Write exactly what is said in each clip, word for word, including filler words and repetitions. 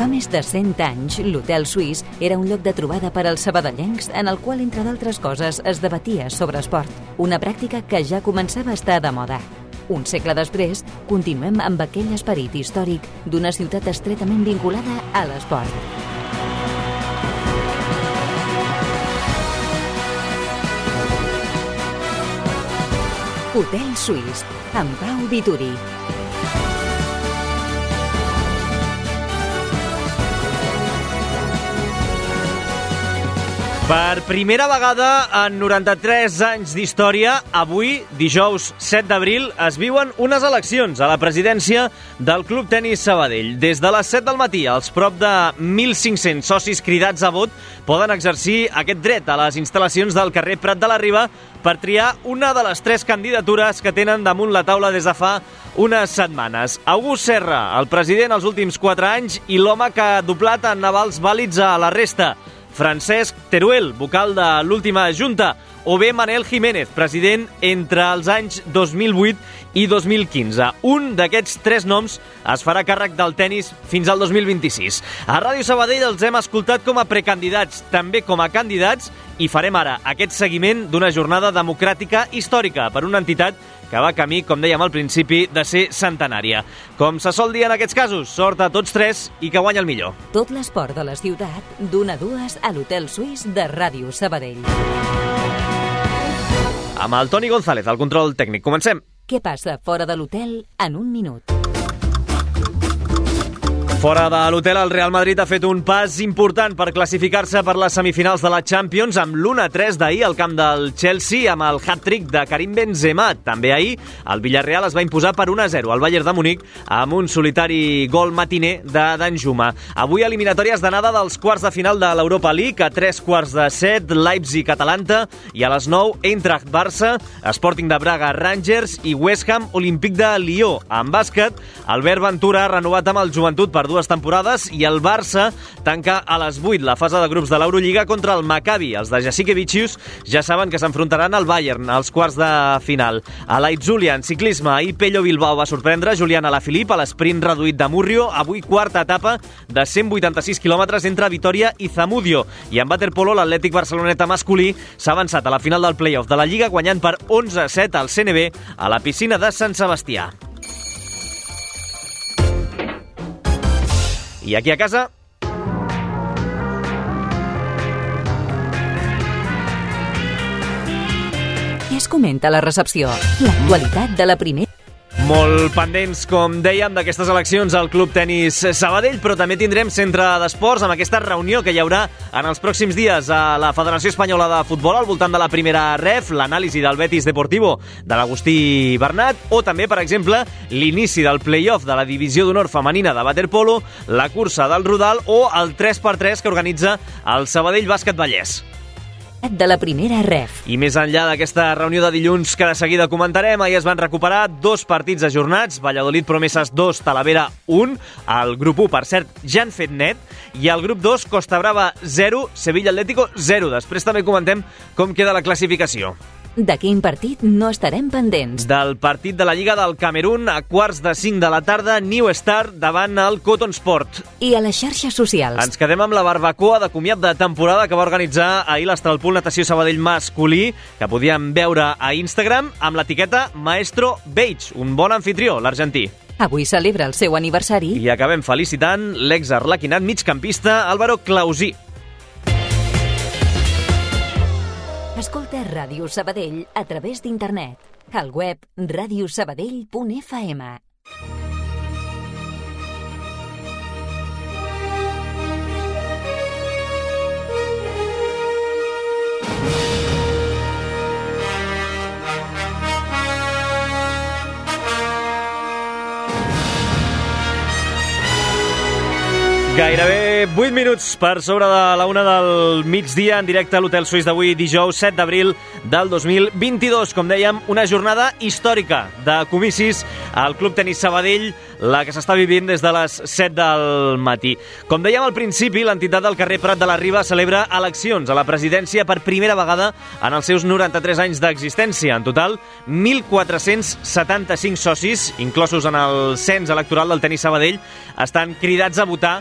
Fa més de cent anys, l'Hotel Suís era un lloc de trobada per als sabadellencs en el qual, entre d'altres coses, es debatia sobre esport, una pràctica que ja començava a estar de moda. Un segle després, continuem amb aquell esperit històric d'una ciutat estretament vinculada a l'esport. Hotel Suís, amb Pau Vituri. Per primera vegada en noranta-tres anys d'història, avui, dijous set d'abril, es viuen unes eleccions a la presidència del Club Tenis Sabadell. Des de les set del matí, els prop de mil cinc-cents socis cridats a vot poden exercir aquest dret a les instal·lacions del carrer Prat de la Riba per triar una de les tres candidatures que tenen damunt la taula des de fa unes setmanes. August Serra, el president els últims quatre anys i l'home que ha doblat en avals vàlids a la resta. Francesc Teruel, vocal de l'última Junta, o bé Manel Jiménez, president entre els anys dos mil vuit i dos mil quinze. Un d'aquests tres noms es farà càrrec del tenis fins al dos mil vint-i-sis. A Ràdio Sabadell els hem escoltat com a precandidats, també com a candidats, i farem ara aquest seguiment d'una jornada democràtica històrica per una entitat que va camí, com dèiem al principi, de ser centenària. Com se sol dir en aquests casos, sort a tots tres i que guanya el millor. Tot l'esport de la ciutat, d'una a dues a l'Hotel Suís de Ràdio Sabadell. Amb el Toni González, al control tècnic. Comencem. Què passa fora de l'hotel en un minut? Fora de l'hotel, el Real Madrid ha fet un pas important per classificar-se per les semifinals de la Champions amb l'u a tres d'ahir al camp del Chelsea amb el hat-trick de Karim Benzema. També ahir el Villarreal es va imposar per u a zero al Bayern de Munic amb un solitari gol matiner de Danjuma. Avui eliminatòries d'anada dels quarts de final de l'Europa League. A tres quarts de set, Leipzig-Atalanta, i a les nou, Eintracht-Barça, Sporting de Braga, Rangers i West Ham-Olímpic de Lió. En bàsquet, Albert Ventura ha renovat amb el Joventut per dues temporades i el Barça tanca a les vuit la fase de grups de l'Eurolliga contra el Maccabi. Els de Jasikevičius ja saben que s'enfrontaran al Bayern als quarts de final. A l'Aitzulia, en ciclisme, ahir Pello Bilbao va sorprendre Julián Alaphilippe a l'esprint reduït de Murrio. Avui quarta etapa de cent vuitanta-sis quilòmetres entre Vitoria i Zamudio. I en waterpolo, l'Atlètic Barceloneta masculí s'ha avançat a la final del play-off de la Lliga guanyant per onze a set al C N B a la piscina de Sant Sebastià. I aquí a casa... Què es comenta a la recepció? L'actualitat de la primera... Molt pendents, com dèiem, d'aquestes eleccions al Club Tenis Sabadell, però també tindrem centre d'esports amb aquesta reunió que hi haurà en els pròxims dies a la Federació Espanyola de Futbol al voltant de la primera ref, l'anàlisi del Betis Deportivo de l'Agustí Bernat, o també, per exemple, l'inici del play-off de la Divisió d'Honor Femenina de waterpolo, la cursa del Rodal o el tres per tres que organitza el Sabadell Bàsquet Vallès. De la primera ref. I més enllà d'aquesta reunió de dilluns que de seguida comentarem, ahir es van recuperar dos partits ajornats, Valladolid Promesas dos, Talavera un, el grup u, per cert, ja han fet net, i el grup dos, Costa Brava zero, Sevilla Atlético zero. Després també comentem com queda la classificació. De quin partit no estarem pendents? Del partit de la Lliga del Camerún a quarts de cinc de la tarda, New Star davant el Cotton Sport. I a les xarxes socials. Ens quedem amb la barbacoa de comiat de temporada que va organitzar ahir l'Astralpool Natació Sabadell masculí, que podíem veure a Instagram amb l'etiqueta Maestro Beige, un bon anfitrió, l'argentí. Avui celebra el seu aniversari. I acabem felicitant l'exarlequinat migcampista Álvaro Clausí. Escolta Ràdio Sabadell a través d'internet. Al web radio sabadell punt f m. Gairebé vuit minuts per sobre de la una del migdia en directe a l'Hotel Suís d'avui, dijous set d'abril del dos mil vint-i-dos. Com dèiem, una jornada històrica de comicis al Club Tenis Sabadell, la que s'està vivint des de les set del matí. Com dèiem al principi, l'entitat del carrer Prat de la Riba celebra eleccions a la presidència per primera vegada en els seus noranta-tres anys d'existència. En total, mil quatre-cents setanta-cinc socis, inclosos en el cens electoral del Tenis Sabadell, estan cridats a votar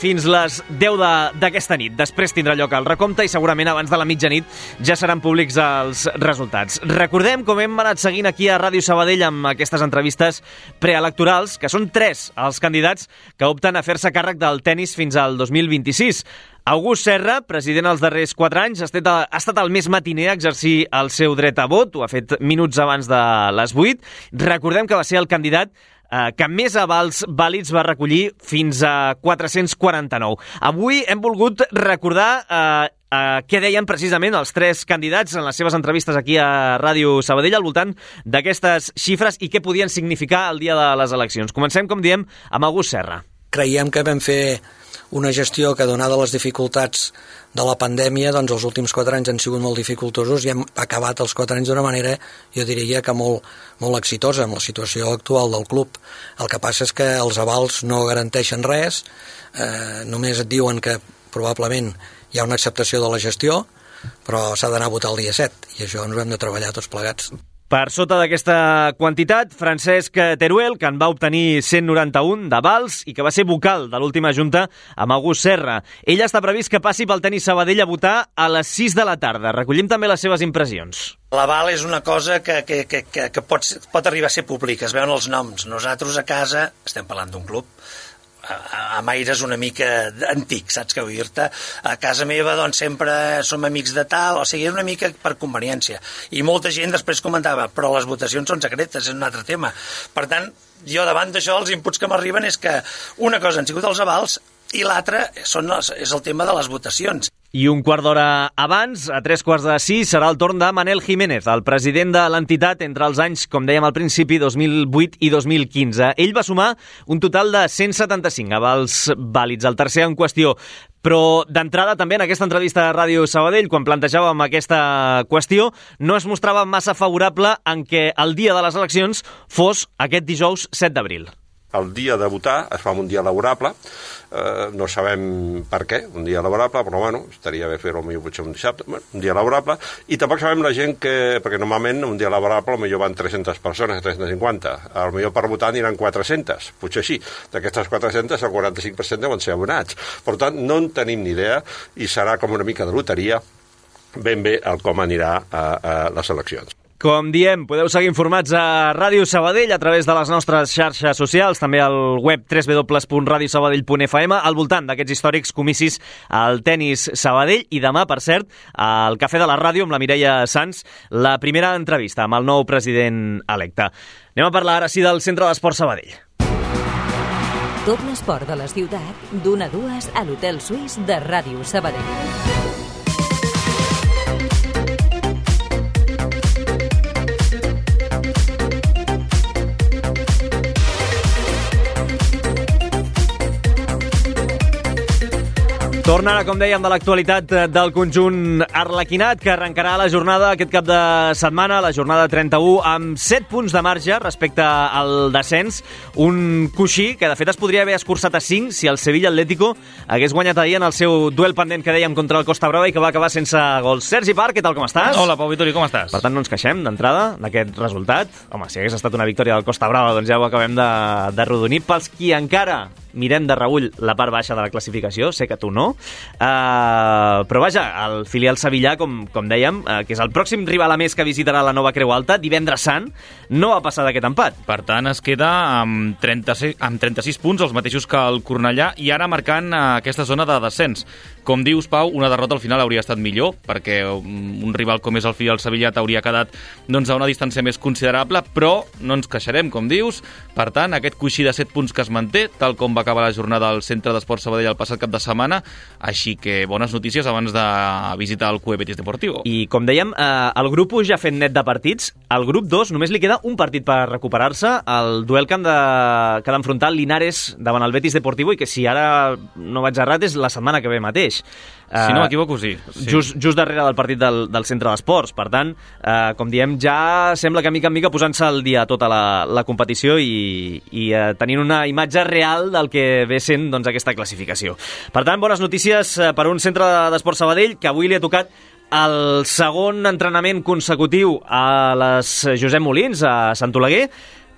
fins les deu d'aquesta nit. Després tindrà lloc el recompte i segurament abans de la mitjanit ja seran públics els resultats. Recordem com hem anat seguint aquí a Ràdio Sabadell amb aquestes entrevistes preelectorals, que són tres els candidats que opten a fer-se càrrec del tennis fins al dos mil vint-i-sis. August Serra, president els darrers quatre anys, ha estat, ha estat el més matiner a exercir el seu dret a vot, ho ha fet minuts abans de les vuit. Recordem que va ser el candidat eh, que més avals vàlids va recollir, fins a quatre-cents quaranta-nou. Avui hem volgut recordar eh, Uh, què deien precisament els tres candidats en les seves entrevistes aquí a Ràdio Sabadell al voltant d'aquestes xifres i què podien significar el dia de les eleccions. Comencem, com diem, amb August Serra. Creiem que vam fer una gestió que, donada les dificultats de la pandèmia, doncs els últims quatre anys han sigut molt dificultosos i hem acabat els quatre anys d'una manera, jo diria que molt, molt exitosa amb la situació actual del club. El que passa és que els avals no garanteixen res, eh, només et diuen que probablement hi ha una acceptació de la gestió, però s'ha d'anar a votar el dia set, i això ens ho hem de treballar tots plegats. Per sota d'aquesta quantitat, Francesc Teruel, que en va obtenir cent noranta-un d'avals i que va ser vocal de l'última junta amb August Serra. Ell està previst que passi pel Tenis Sabadell a votar a les sis de la tarda. Recollim també les seves impressions. L'aval és una cosa que, que, que, que, que pot, pot arribar a ser pública, es veuen els noms. Nosaltres a casa estem parlant d'un club amb aires una mica antic, saps què vull dir-te? A casa meva doncs sempre som amics de tal, o sigui, una mica per conveniència. I molta gent després comentava, però les votacions són secretes, és un altre tema. Per tant, jo davant d'això els inputs que m'arriben és que una cosa han sigut els avals i l'altra són els, és el tema de les votacions. I un quart d'hora abans, a tres quarts de sis, serà el torn de Manel Jiménez, el president de l'entitat entre els anys, com dèiem al principi, dos mil vuit i dos mil quinze. Ell va sumar un total de cent setanta-cinc avals vàlids, el tercer en qüestió. Però d'entrada també en aquesta entrevista a Ràdio Sabadell, quan plantejàvem aquesta qüestió, no es mostrava massa favorable en què el dia de les eleccions fos aquest dijous set d'abril. El dia de votar es fa un dia laborable, eh, no sabem per què, un dia laborable, però bueno, estaria bé fer-ho potser un dissabte, bueno, un dia laborable, i tampoc sabem la gent que, perquè normalment un dia laborable potser van tres-centes persones, tres-centes cinquanta, potser per votar aniran quatre-centes, potser sí, d'aquestes quatre-centes el quaranta-cinc per cent deuen ser abonats, per tant no en tenim ni idea i serà com una mica de loteria ben bé el com anirà a, a les eleccions. Com diem, podeu seguir informats a Ràdio Sabadell a través de les nostres xarxes socials, també al web w w w punt radio sabadell punt f m, al voltant d'aquests històrics comicis al Tenis Sabadell. I demà, per cert, al Cafè de la Ràdio amb la Mireia Sans, la primera entrevista amb el nou president electe. Anem a parlar ara sí del Centre d'Esport Sabadell. Tot l'esport de la ciutat, d'una a dues a l'Hotel Suís de Ràdio Sabadell. Torna ara, com dèiem, de l'actualitat del conjunt arlequinat, que arrencarà la jornada aquest cap de setmana, la jornada trenta-u, amb set punts de marge respecte al descens. Un coixí que, de fet, es podria haver escurçat a cinc si el Sevilla Atlético hagués guanyat ahir en el seu duel pendent que dèiem contra el Costa Brava i que va acabar sense gols. Sergi Parc, què tal, com estàs? Hola, Pau Vitori, com estàs? Per tant, no ens queixem d'entrada d'aquest resultat. Home, si hagués estat una victòria del Costa Brava, doncs ja ho acabem de, de rodonir. Pels qui encara mirem de reüll la part baixa de la classificació, sé que tu no, uh, però vaja, el filial sevillà, com, com dèiem, uh, que és el pròxim rival a més que visitarà la Nova Creu Alta, divendres sant, no va passar d'aquest empat. Per tant, es queda amb trenta-sis, amb trenta-sis punts, els mateixos que el Cornellà, i ara marcant uh, aquesta zona de descens. Com dius, Pau, una derrota al final hauria estat millor, perquè un rival com és el filial sevillà t'hauria quedat doncs, a una distància més considerable, però no ens queixarem, com dius. Per tant, aquest coixí de set punts que es manté, tal com va acabar la jornada al Centre d'Esport Sabadell el passat cap de setmana, així que bones notícies abans de visitar el Q E Betis Deportivo. I com dèiem, eh, el grup u ja ha fet net de partits, al grup dos només li queda un partit per recuperar-se, el duel que han de, que ha d'enfrontar el Linares davant el Betis Deportivo, i que si ara no vaig errat és la setmana que ve mateix. Si no m'equivoco, sí. sí. Just, just darrere del partit del, del Centre d'Esports. Per tant, eh, com diem, ja sembla que mica en mica posant-se al dia tota la, la competició i, i eh, tenint una imatge real del que ve sent doncs, aquesta classificació. Per tant, bones notícies eh, per un Centre d'Esports Sabadell que avui li ha tocat el segon entrenament consecutiu a les Josep Molins, a Sant Oleguer,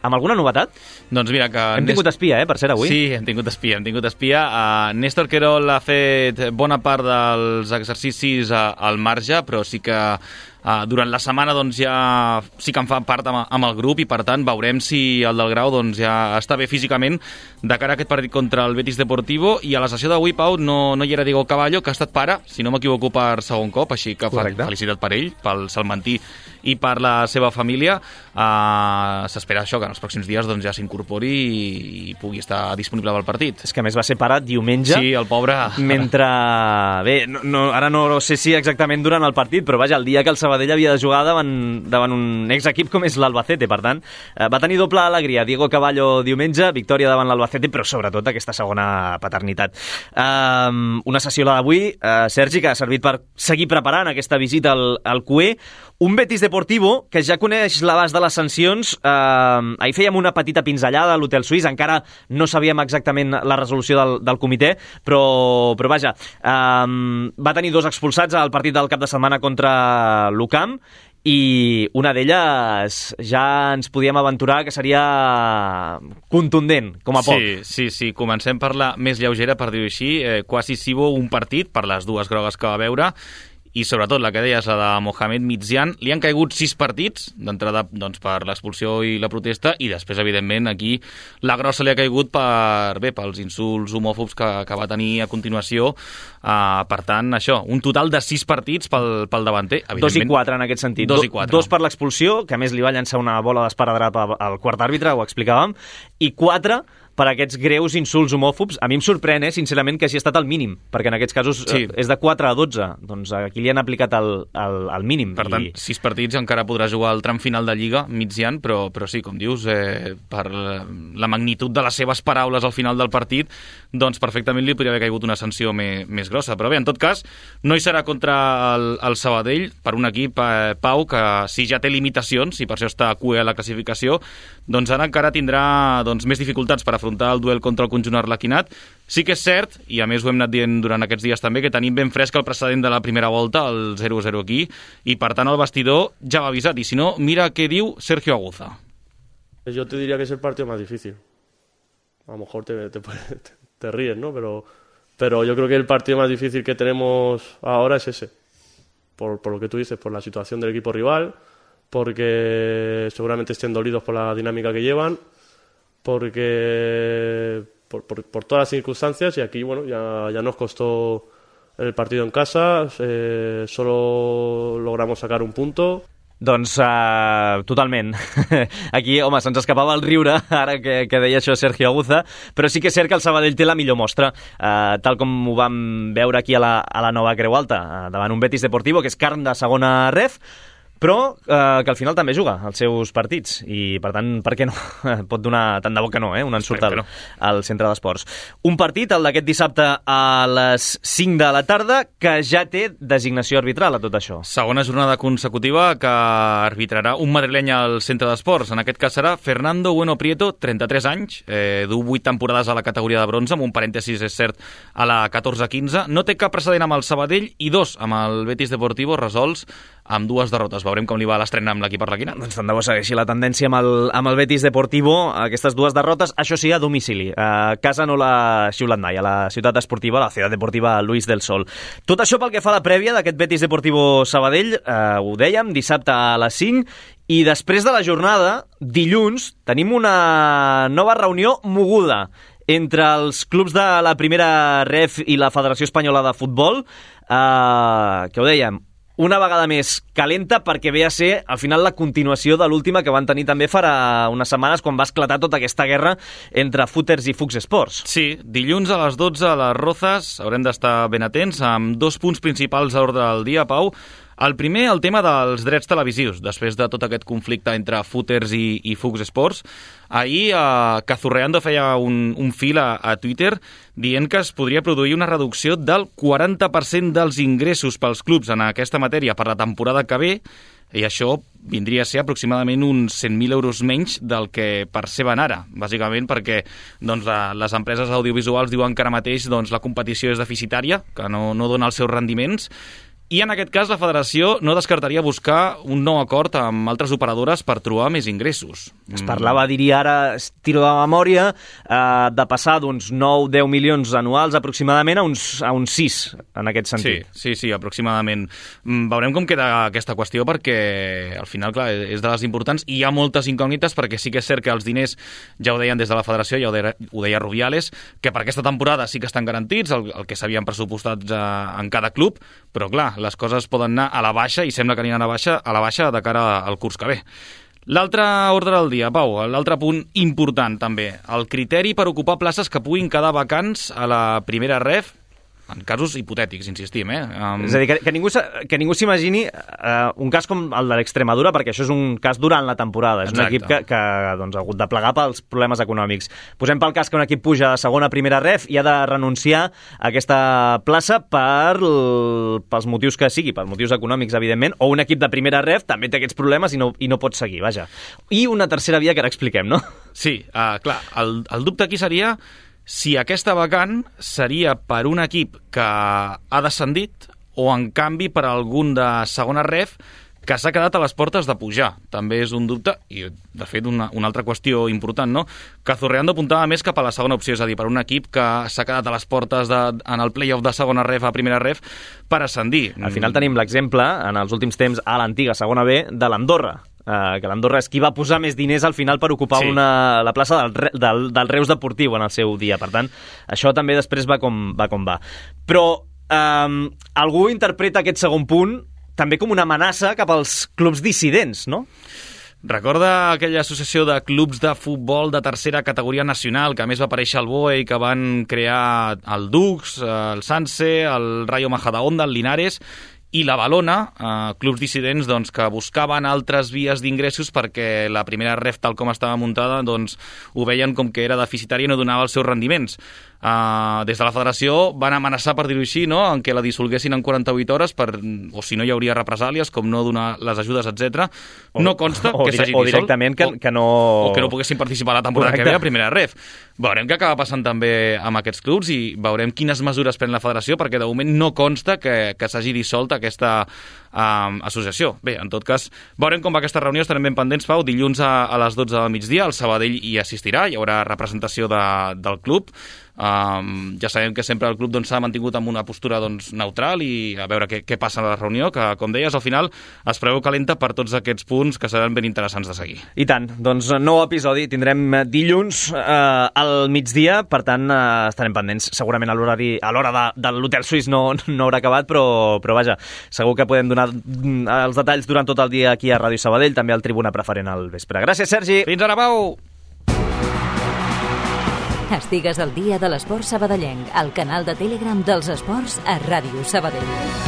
Amb alguna novetat? Doncs mira que... Hem tingut espia, eh, per ser avui. Sí, hem tingut espia, hem tingut espia. Uh, Néstor Querol ha fet bona part dels exercicis uh, al marge, però sí que uh, durant la setmana doncs, ja sí que en fa part amb, amb el grup i, per tant, veurem si el del Grau doncs, ja està bé físicament de cara a aquest partit contra el Betis Deportivo. I a la sessió d'avui, Pau, no, no hi era Diego Caballo, que ha estat pare, si no m'equivoco, per segon cop, així que fa, felicitat per ell, pel salmantí i per la seva família. Uh, S'espera això, que en els pròxims dies doncs, ja s'incorpori i, i pugui estar disponible pel partit. És que a més va ser pare diumenge. Sí, el pobre. Mentre... Bé, no, no, ara no sé si exactament durant el partit, però vaja, el dia que el Sabadell havia de jugar davant, davant un exequip com és l'Albacete, per tant, uh, va tenir doble alegria. Diego Caballo diumenge, victòria davant l'Albacete, però sobretot aquesta segona paternitat. Uh, una sessió la d'avui, uh, Sergi, que ha servit per seguir preparant aquesta visita al, al Cué. Un Betis Deportivo que ja coneix l'abast de les sancions. Eh, ahir fèiem una petita pinzellada a l'Hotel Suís, encara no sabíem exactament la resolució del, del comitè, però, però vaja, eh, va tenir dos expulsats al partit del cap de setmana contra l'Ucamp, i una d'elles ja ens podíem aventurar que seria contundent, com a poc. Sí, sí, sí. Comencem per la més lleugera, per dir-ho així. Eh, quasi Sibo, un partit per les dues grogues que va veure, i sobretot la que deies, la de Mohamed Midzian. Li han caigut sis partits, d'entrada doncs, per l'expulsió i la protesta, i després, evidentment, aquí la grossa li ha caigut per, bé, pels insults homòfobs que, que va tenir a continuació. Uh, per tant, això, un total de sis partits pel, pel davanter. Dos i quatre, en aquest sentit. Dos i quatre. Dos per l'expulsió, que a més li va llançar una bola d'esparadrap al quart àrbitre, ho explicàvem, i quatre per aquests greus insults homòfobs. A mi em sorprèn, eh, sincerament, que hagi estat el mínim, perquè en aquests casos sí. és de quatre a dotze. Doncs aquí li han aplicat el, el, el mínim. Per tant, i... sis partits, encara podrà jugar al tram final de Lliga, Midzian, però, però sí, com dius, eh, per la magnitud de les seves paraules al final del partit, doncs perfectament li podria haver caigut una sanció més, més grossa. Però bé, en tot cas, no hi serà contra el, el Sabadell, per un equip, eh, Pau, que si ja té limitacions, i per això està a cua a la classificació, doncs ara encara tindrà doncs, més dificultats per afrontar el duel contra el conjunt arlequinat. Sí que és cert, i a més ho hem anat dient durant aquests dies també, que tenim ben fresc el precedent de la primera volta, el zero a zero aquí, i per tant el vestidor ja va avisat. I si no, mira què diu Sergio Aguza. Yo te diría que es el partido más difícil. A lo mejor te, te, te ríes, ¿no? Pero, pero yo creo que el partido más difícil que tenemos ahora es ese. Por, por lo que tú dices, por la situación del equipo rival, porque seguramente estén dolidos por la dinámica que llevan, porque por, por, por todas las circunstancias, y aquí bueno ya, ya nos costó el partido en casa, eh, solo logramos sacar un punto. Doncs uh, totalment. Aquí, home, se'ns escapava el riure ara que, que deia això Sergio Aguza, però sí que és cert que el Sabadell té la millor mostra, uh, tal com ho vam veure aquí a la, a la nova Creu Alta, uh, davant un Betis Deportivo que és carn de segona ref, però eh, que al final també juga els seus partits i per tant, per què no? Pot donar, tant de bo que no, eh? Un ensurt al, no. al centre d'esports. Un partit, el d'aquest dissabte a les cinc de la tarda, que ja té designació arbitral a tot això. Segona jornada consecutiva que arbitrarà un madrileny al centre d'esports. En aquest cas serà Fernando Bueno Prieto, trenta-tres anys, eh, du vuit temporades a la categoria de bronze, amb un parèntesis, és cert, a la catorze quinze. No té cap precedent amb el Sabadell i dos amb el Betis Deportivo, resolts amb dues derrotes. Veurem com li va l'estrena amb l'equip arlequinat. Doncs tant de bo segueixi la tendència amb el, amb el Betis Deportivo, aquestes dues derrotes, això sí, a domicili. A casa no l'ha xiulat mai, a la ciutat esportiva, a la ciutat deportiva Luis del Sol. Tot això pel que fa a la prèvia d'aquest Betis Deportivo Sabadell, eh, ho dèiem, dissabte a les cinc, i després de la jornada, dilluns, tenim una nova reunió moguda entre els clubs de la primera ref i la Federació Espanyola de Futbol, eh, que ho dèiem, una vegada més calenta perquè ve a ser al final la continuació de l'última que van tenir també farà unes setmanes quan va esclatar tota aquesta guerra entre Footers i Fox Sports. Sí, dilluns a les dotze a les Rozas haurem d'estar ben atents amb dos punts principals a l'ordre del dia, Pau. El primer, el tema dels drets televisius, després de tot aquest conflicte entre Footers i, i Fox Sports. Ahir, eh, Cazurreando feia un, un fil a, a Twitter dient que es podria produir una reducció del quaranta per cent dels ingressos pels clubs en aquesta matèria per la temporada que ve, i això vindria a ser aproximadament uns cent mil euros menys del que perceben ara, bàsicament perquè doncs, les empreses audiovisuals diuen que ara mateix doncs, la competició és deficitària, que no, no dona els seus rendiments, I en aquest cas la federació no descartaria buscar un nou acord amb altres operadores per trobar més ingressos. Es parlava, diria ara, tiro de memòria, eh, de passar d'uns nou deu milions anuals aproximadament a uns, a uns sis, en aquest sentit. Sí, sí, sí, aproximadament. Veurem com queda aquesta qüestió perquè al final, clar, és de les importants i hi ha moltes incògnites perquè sí que és cert que els diners, ja ho deien des de la federació, ja ho deia, ho deia Rubiales, que per aquesta temporada sí que estan garantits, el, el que s'havien pressupostat en cada club, però clar, les coses poden anar a la baixa i sembla que aniran a, baixa, a la baixa de cara al curs que ve. L'altre ordre del dia, Pau, l'altre punt important també, el criteri per ocupar places que puguin quedar vacants a la primera ref, en casos hipotètics, insistim, eh? Um... És a dir, que, que ningú, que ningú s'imagini uh, un cas com el de l'Extremadura, perquè això és un cas durant la temporada. És Exacte. Un equip que, que doncs, ha hagut de plegar pels problemes econòmics. Posem pel cas que un equip puja a segona primera ref i ha de renunciar a aquesta plaça per, pels motius que sigui, pels motius econòmics, evidentment, o un equip de primera ref també té aquests problemes i no, i no pot seguir, vaja. I una tercera via que ara expliquem, no? Sí, uh, clar, el, el dubte aquí seria si aquesta vacant seria per un equip que ha descendit o, en canvi, per algun de segona ref que s'ha quedat a les portes de pujar. També és un dubte, i de fet una, una altra qüestió important, no? Que Zurreando apuntava més cap a la segona opció, és a dir, per un equip que s'ha quedat a les portes de, en el play-off de segona ref a primera ref per ascendir. Al final tenim l'exemple, en els últims temps, a l'antiga segona B, de l'Andorra. Uh, que l'Andorra és qui va posar més diners al final per ocupar sí. una, la plaça del, del, del Reus Deportiu en el seu dia. Per tant, això també després va com va. Com va. Però um, algú interpreta aquest segon punt també com una amenaça cap als clubs dissidents, no? Recorda aquella associació de clubs de futbol de tercera categoria nacional, que a més va aparèixer al B O E i que van crear el Dux, el Sanse, el Rayo Majadahonda, el Linares i la Valona, eh, clubs dissidents doncs, que buscaven altres vies d'ingressos perquè la primera ref, tal com estava muntada, doncs, ho veien com que era deficitària i no donava els seus rendiments. Uh, des de la federació van amenaçar, per dir-ho així, no? En què la dissolguessin en quaranta-vuit hores, per, o si no hi hauria represàlies, com no donar les ajudes, etcètera. No consta o, que s'hagi dissolt. O directament que, que no... O que no poguessin participar la temporada Correcte. Que ve a primera ref. Veurem què acaba passant també amb aquests clubs i veurem quines mesures pren la federació, perquè de moment no consta que, que s'hagi dissolt aquesta um, associació. Bé, en tot cas, veurem com va aquesta reunió, estarem ben pendents, Pau. Dilluns a, a les dotze del migdia, el Sabadell hi assistirà, hi haurà representació de, del club. Um, ja sabem que sempre el club doncs, s'ha mantingut amb una postura doncs, neutral i a veure què, què passa a la reunió, que com deies al final es preveu calenta per tots aquests punts que seran ben interessants de seguir. I tant, doncs nou episodi tindrem dilluns eh, al migdia, per tant eh, estarem pendents segurament a l'horari, a l'hora de, de l'Hotel Suís no, no haurà acabat, però, però vaja, segur que podem donar els detalls durant tot el dia aquí a Ràdio Sabadell, també al Tribuna Preferent al vespre. Gràcies, Sergi! Fins ara, Pau! Estigues al dia de l'esport sabadellenc, al canal de Telegram dels esports a Ràdio Sabadell.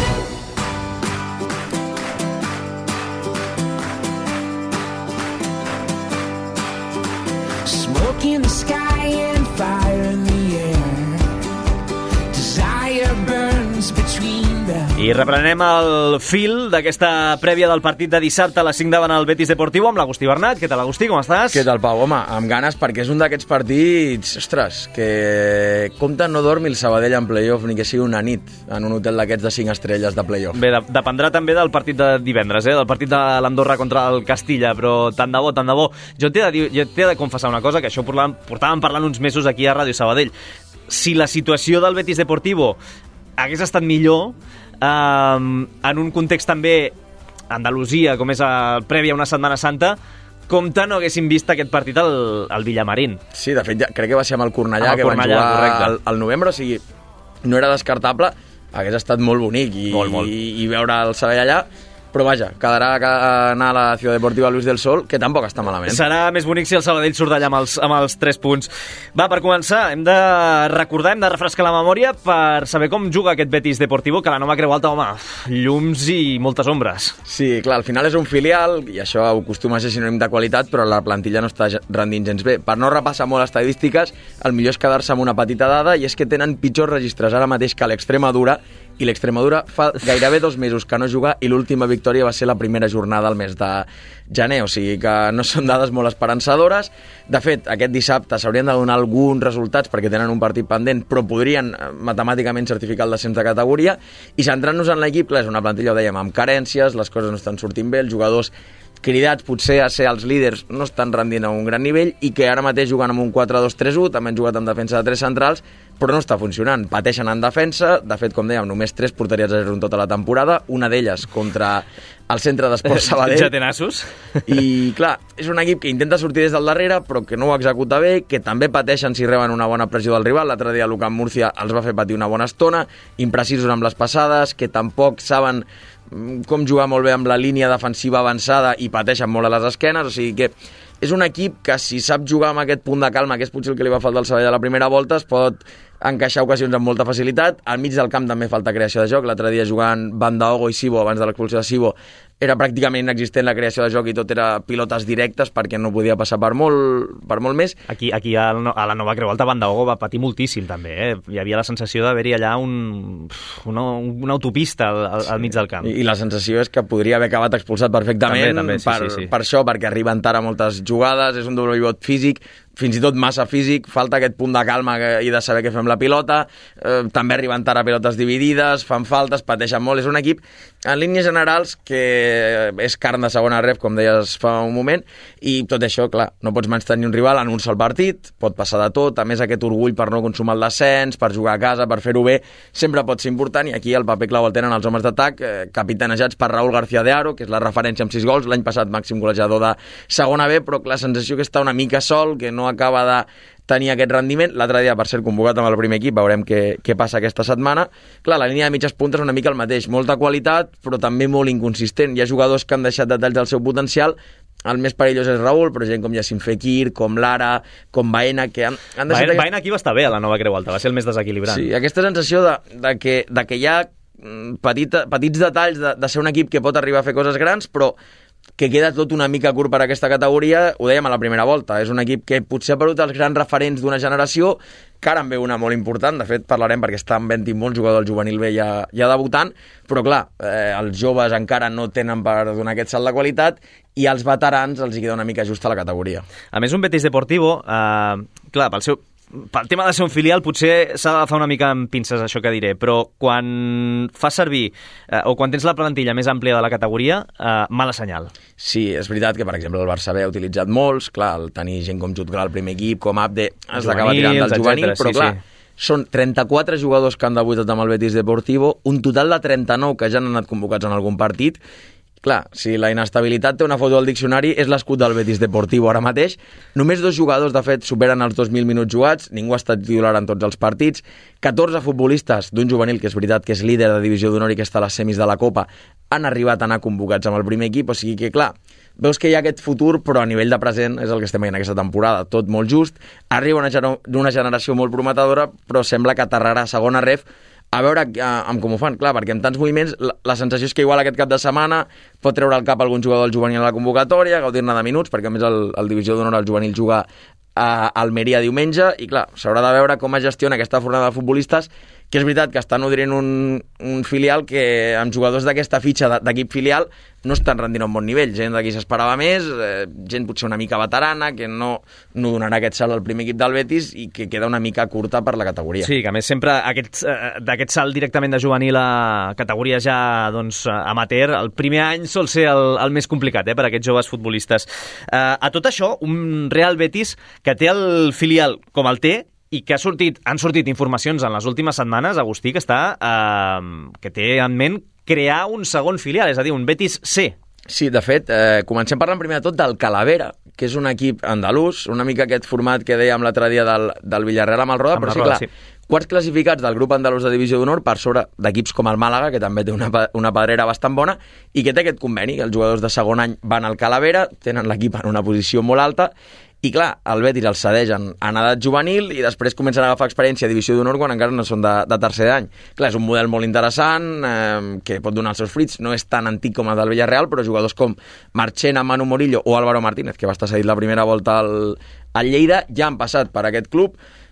Smoke in the sky and fire in the air. Desire burns between them. I reprenem el fil d'aquesta prèvia del partit de dissabte a les cinc davant el Betis Deportivo amb l'Agustí Bernat. Què tal, Agustí, com estàs? Què tal, Pau? Home, amb ganes, perquè és un d'aquests partits, ostres, que compta no dormi el Sabadell en play-off ni que sigui una nit en un hotel d'aquests de cinc estrelles de play-off. Bé, de, dependrà també del partit de divendres, eh? Del partit de l'Andorra contra el Castilla, però tant de bo, tant de bo. Jo t'he de, dir, jo t'he de confessar una cosa, que això portàvem, portàvem parlant uns mesos aquí a Ràdio Sabadell. Si la situació del Betis Deportivo hagués estat millor, Um, en un context també Andalusia, com és el previ a una Setmana Santa, compte no haguéssim vist aquest partit al, al Villamarín. Sí, de fet, ja, crec que va ser amb el Cornellà, amb el que Cornellà, van jugar al, al novembre, o sigui, no era descartable, hagués estat molt bonic i, molt, molt. i, i veure el Sabadell allà, però vaja, quedarà anar a la Ciudad Deportiva Luis del Sol, que tampoc està malament. Serà més bonic si el Sabadell surt d'allà amb els, amb els tres punts. Va, per començar, hem de recordar, hem de refrescar la memòria per saber com juga aquest Betis Deportivo, que la nova Creu Alta, home, llums i moltes ombres. Sí, clar, al final és un filial, i això acostuma a ser sinònim de qualitat, però la plantilla no està rendint gens bé. Per no repassar molt estadístiques, el millor és quedar-se amb una petita dada, i és que tenen pitjors registres ara mateix que l'Extremadura, i l'Extremadura fa gairebé dos mesos que no juga i l'última victòria va ser la primera jornada al mes de gener, o sigui que no són dades molt esperançadores. De fet, aquest dissabte s'haurien de donar alguns resultats perquè tenen un partit pendent, però podrien matemàticament certificar el descens de categoria. I centrant-nos en l'equip, clar, és una plantilla, ho dèiem, amb carències, les coses no estan sortint bé, els jugadors cridats potser a ser els líders no estan rendint a un gran nivell i que ara mateix juguen amb un quatre dos tres u, també han jugat amb defensa de tres centrals, però no està funcionant. Pateixen en defensa, de fet, com dèiem, només tres porteries a zero en tota la temporada, una d'elles contra el centre d'esport Sabadell. Ja té nassos. I, clar, és un equip que intenta sortir des del darrere, però que no ho executa bé, que també pateixen si reben una bona pressió del rival. L'altre dia l'U Camp Múrcia els va fer patir una bona estona, imprecisos amb les passades, que tampoc saben com jugar molt bé amb la línia defensiva avançada i pateixen molt a les esquenes, o sigui que és un equip que si sap jugar amb aquest punt de calma, que és potser el que li va faltar al Sabadell a la primera volta, es pot encaixar ocasions amb molta facilitat. Al mig del camp també falta creació de joc. L'altre dia jugant Bandaogo i Sibo, abans de l'expulsió de Sibo, era pràcticament inexistent la creació de joc i tot era pilotes directes perquè no podia passar per molt, per molt més. Aquí, aquí a, a la Nova Creu Alta, Bandaogo va patir moltíssim també, eh? Hi havia la sensació d'haver-hi allà un, una, una autopista al, al, al mig del camp. I, I la sensació és que podria haver acabat expulsat perfectament també, també, sí, per, sí, sí. per això, perquè arriben tard a moltes jugades, és un doble pivot físic, fins i tot massa físic, falta aquest punt de calma i de saber què fem la pilota, eh, també arriben tard a pilotes dividides, fan faltes, pateixen molt, és un equip en línies generals que és carn de segona ref, com deies fa un moment, i tot això, clar, no pots menystenir un rival en un sol partit, pot passar de tot, a més aquest orgull per no consumar el descens, per jugar a casa, per fer-ho bé, sempre pot ser important, i aquí el paper clau el tenen els homes d'atac, eh, capitanejats per Raúl García de Haro, que és la referència amb sis gols, l'any passat màxim golejador de segona B, però la sensació que està una mica sol, que no acaba de tenir aquest rendiment. L'altre dia, per ser convocat amb el primer equip, veurem què, què passa aquesta setmana. Clar, la línia de mitges puntes és una mica el mateix, molta qualitat, però també molt inconsistent. Hi ha jugadors que han deixat detalls del seu potencial. El més perillós és Raúl, però gent com Yacine Fekir, com Lara, com Baena, que han, han deixat... Baena, Baena aquí va estar bé a la Nova Creu Alta, va ser el més desequilibrant. Sí, aquesta sensació de, de, que, de que hi ha petita, petits detalls de, de ser un equip que pot arribar a fer coses grans, però que queda tot una mica curt per aquesta categoria, ho dèiem a la primera volta, és un equip que potser ha perdut els grans referents d'una generació, que ara en ve una molt important, de fet parlarem perquè està en venti molts jugadors del juvenil B ja, ja debutant, però clar, eh, els joves encara no tenen per donar aquest salt de qualitat i als veterans els hi queda una mica just a la categoria. A més, un Betis Deportivo, eh, clar, pel seu... Pel tema de ser un filial potser s'ha d'agafar una mica amb pinces això que diré, però quan fa servir eh, o quan tens la plantilla més àmplia de la categoria, eh, mala senyal. Sí, és veritat que per exemple el Barça B ha utilitzat molts, clar, el tenir gent com Jutglar al primer equip, com Abde, es l'acaba tirant del juvenil, però sí, clar, sí. Són trenta-quatre jugadors que han debutat amb el Betis Deportivo, un total de trenta-nou que ja han anat convocats en algun partit. Clar, si la inestabilitat té una foto al diccionari, és l'escut del Betis Deportivo ara mateix. Només dos jugadors, de fet, superen els dos mil minuts jugats, ningú ha estat titular en tots els partits, catorze futbolistes d'un juvenil, que és veritat que és líder de divisió d'honor i que està a les semis de la Copa, han arribat a anar convocats amb el primer equip, o sigui que, clar, veus que hi ha aquest futur, però a nivell de present és el que estem veient aquesta temporada, tot molt just, arriba una, una generació molt prometedora, però sembla que aterrarà a segona ref, a veure eh, amb com ho fan, clar, perquè amb tants moviments la, la sensació és que igual aquest cap de setmana pot treure al cap algun jugador del juvenil a la convocatòria, gaudir-ne de minuts, perquè a més el, el divisió d'honor al juvenil juga a Almeria diumenge, i clar, s'haurà de veure com es gestiona aquesta fornada de futbolistes, que és veritat que estan nodrint un, un filial que amb jugadors d'aquesta fitxa d'equip filial no estan rendint a un bon nivell, gent d'aquí s'esperava més, eh, gent potser una mica veterana, que no, no donarà aquest salt al primer equip del Betis i que queda una mica curta per la categoria. Sí, que a més sempre aquest, eh, d'aquest salt directament de juvenil a categoria ja doncs, amateur, el primer any sol ser el, el més complicat eh, per a aquests joves futbolistes. Eh, a tot això, un Real Betis que té el filial com el té, i que ha sortit, han sortit informacions en les últimes setmanes, Agustí, que està eh, que té en ment crear un segon filial, és a dir, un Betis C. Sí, de fet, eh, comencem parlant primer de tot del Calavera, que és un equip andalús, una mica aquest format que dèiem l'altre dia del, del Villarreal amb el Roda, amb però sí, Roda, clar, sí. Quarts classificats del grup andalús de divisió d'honor per sobre d'equips com el Màlaga, que també té una, una pedrera bastant bona, i que té aquest conveni, que els jugadors de segon any van al Calavera, tenen l'equip en una posició molt alta, i clar, el Betis els cedeixen en edat juvenil i després comencen a agafar experiència a divisió d'honor quan encara no són de, de tercer any. Clar, és un model molt interessant, eh, que pot donar els seus fruits, no és tan antic com el del Villarreal, però jugadors com Marchena, Manu Morillo o Álvaro Martínez, que va estar cedit la primera volta al, al Lleida, ja han passat per aquest club.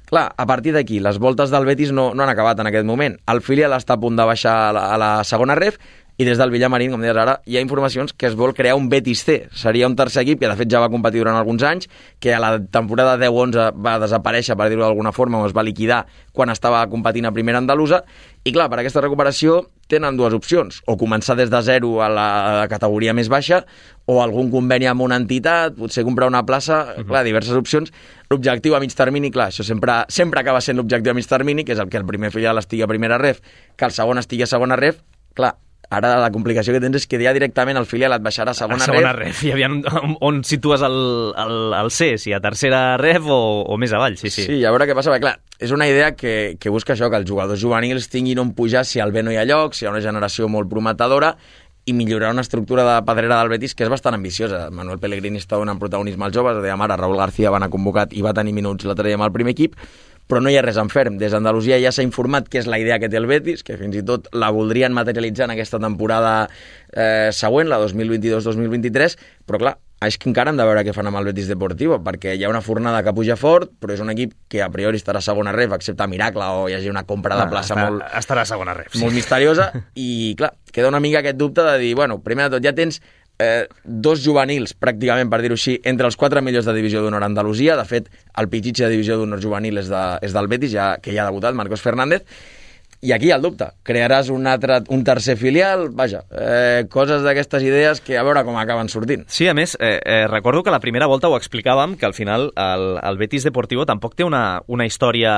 Clar, a partir d'aquí, les voltes del Betis no, no han acabat en aquest moment. El filial està a punt de baixar a la, a la segona ref i des del Villamarín, com deies ara, hi ha informacions que es vol crear un Betis C. Seria un tercer equip que de fet ja va competir durant alguns anys, que a la temporada deu onze va desaparèixer, per dir-ho d'alguna forma, o es va liquidar quan estava competint a primera andalusa. I clar, per aquesta recuperació tenen dues opcions, o començar des de zero a la categoria més baixa, o algun conveni amb una entitat, potser comprar una plaça, uh-huh. clar, diverses opcions. L'objectiu a mig termini, clar, això sempre, sempre acaba sent l'objectiu a mig termini, que és el que el primer filial estigui a primera ref, que el segon estigui a segona ref. Clar, ara la complicació que tens és que ja directament el filial et baixarà a segona, a segona ref. ref. I aviam on, on situes el, el, el C, si a tercera ref o, o més avall, sí, sí. Sí, a veure què passa, perquè clar, és una idea que, que busca això, que els jugadors juvenils tinguin on pujar si al B no hi ha lloc, si hi ha una generació molt prometedora, i millorar una estructura de pedrera del Betis que és bastant ambiciosa. Manuel Pellegrini està donant protagonisme als joves, dèiem ara, Raúl García va anar convocat i va tenir minuts l'altre dia amb el primer equip, però no hi ha res en ferm. Des d'Andalusia ja s'ha informat que és la idea que té el Betis, que fins i tot la voldrien materialitzar en aquesta temporada eh, següent, la dos mil vint-i-dos dos mil vint-i-tres, però clar, és que encara hem de veure què fan amb el Betis Deportivo, perquè hi ha una fornada que puja fort, però és un equip que a priori estarà a segona ref, excepte Miracle o hi hagi una compra de plaça està, molt, estarà a segona ref, sí. molt misteriosa, i clar, queda una mica aquest dubte de dir, bueno, primer de tot ja tens eh, dos juvenils, pràcticament, per dir-ho així, entre els quatre millors de Divisió d'Honor a Andalusia. De fet, el Pichichi de Divisió d'Honor juvenil és, de, és del Betis, ja, que ja ha debutat, Marcos Fernández. I aquí hi ha el dubte. Crearàs un, altre, un tercer filial, vaja, eh, coses d'aquestes idees que a veure com acaben sortint. Sí, a més, eh, eh, recordo que la primera volta ho explicàvem, que al final el, el Betis Deportivo tampoc té una, una història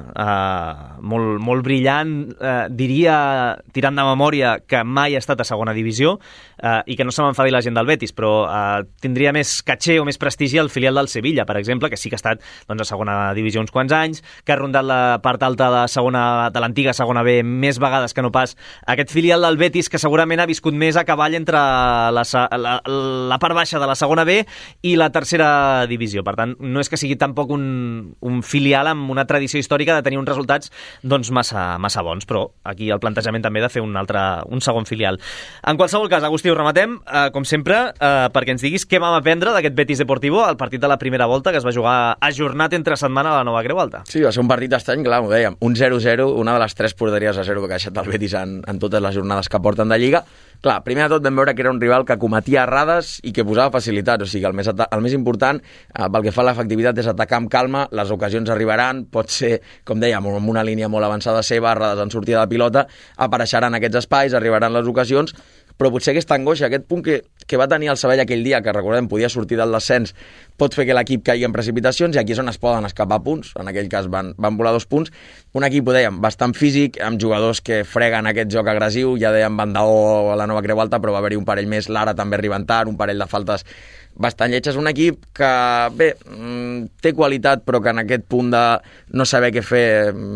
eh, molt, molt brillant, eh, diria, tirant de memòria, que mai ha estat a segona divisió, eh, i que no se m'enfadi la gent del Betis, però eh, tindria més caché o més prestigi el filial del Sevilla, per exemple, que sí que ha estat doncs, a segona divisió uns quants anys, que ha rondat la part alta de, segona, de l'antiga segona segona B més vegades que no pas aquest filial del Betis, que segurament ha viscut més a cavall entre la, la, la part baixa de la segona B i la tercera divisió. Per tant, no és que sigui tampoc un, un filial amb una tradició històrica de tenir uns resultats doncs, massa, massa bons, però aquí el plantejament també de fer un, altre, un segon filial. En qualsevol cas, Agustí, ho rematem, eh, com sempre, eh, perquè ens diguis què vam aprendre d'aquest Betis Deportivo al partit de la primera volta, que es va jugar ajornat entre setmana a la Nova Creu Alta. Sí, va ser un partit estrany, clar, ho dèiem, un zero zero, una de les tres porteries a zero que ha deixat el Betis en, en totes les jornades que porten de Lliga. Clar, primer de tot vam veure que era un rival que cometia errades i que posava facilitats, o sigui, el més, el més important eh, pel que fa a l'efectivitat és atacar amb calma, les ocasions arribaran, pot ser, com dèiem, amb una línia molt avançada seva, errades en sortida de pilota, apareixeran aquests espais, arribaran les ocasions, però potser aquesta angoixa, aquest punt que, que va tenir el Sabell aquell dia, que recordem podia sortir del descens, pot fer que l'equip caigui en precipitacions, i aquí és on es poden escapar punts, en aquell cas van, van volar dos punts, un equip, ho dèiem, bastant físic, amb jugadors que freguen aquest joc agressiu, ja dèiem Bandaó a la Nova Creu Alta, però va haver-hi un parell més, Lara també arribant tard, un parell de faltes bastant lletges, un equip que, bé, té qualitat, però que en aquest punt de no saber què fer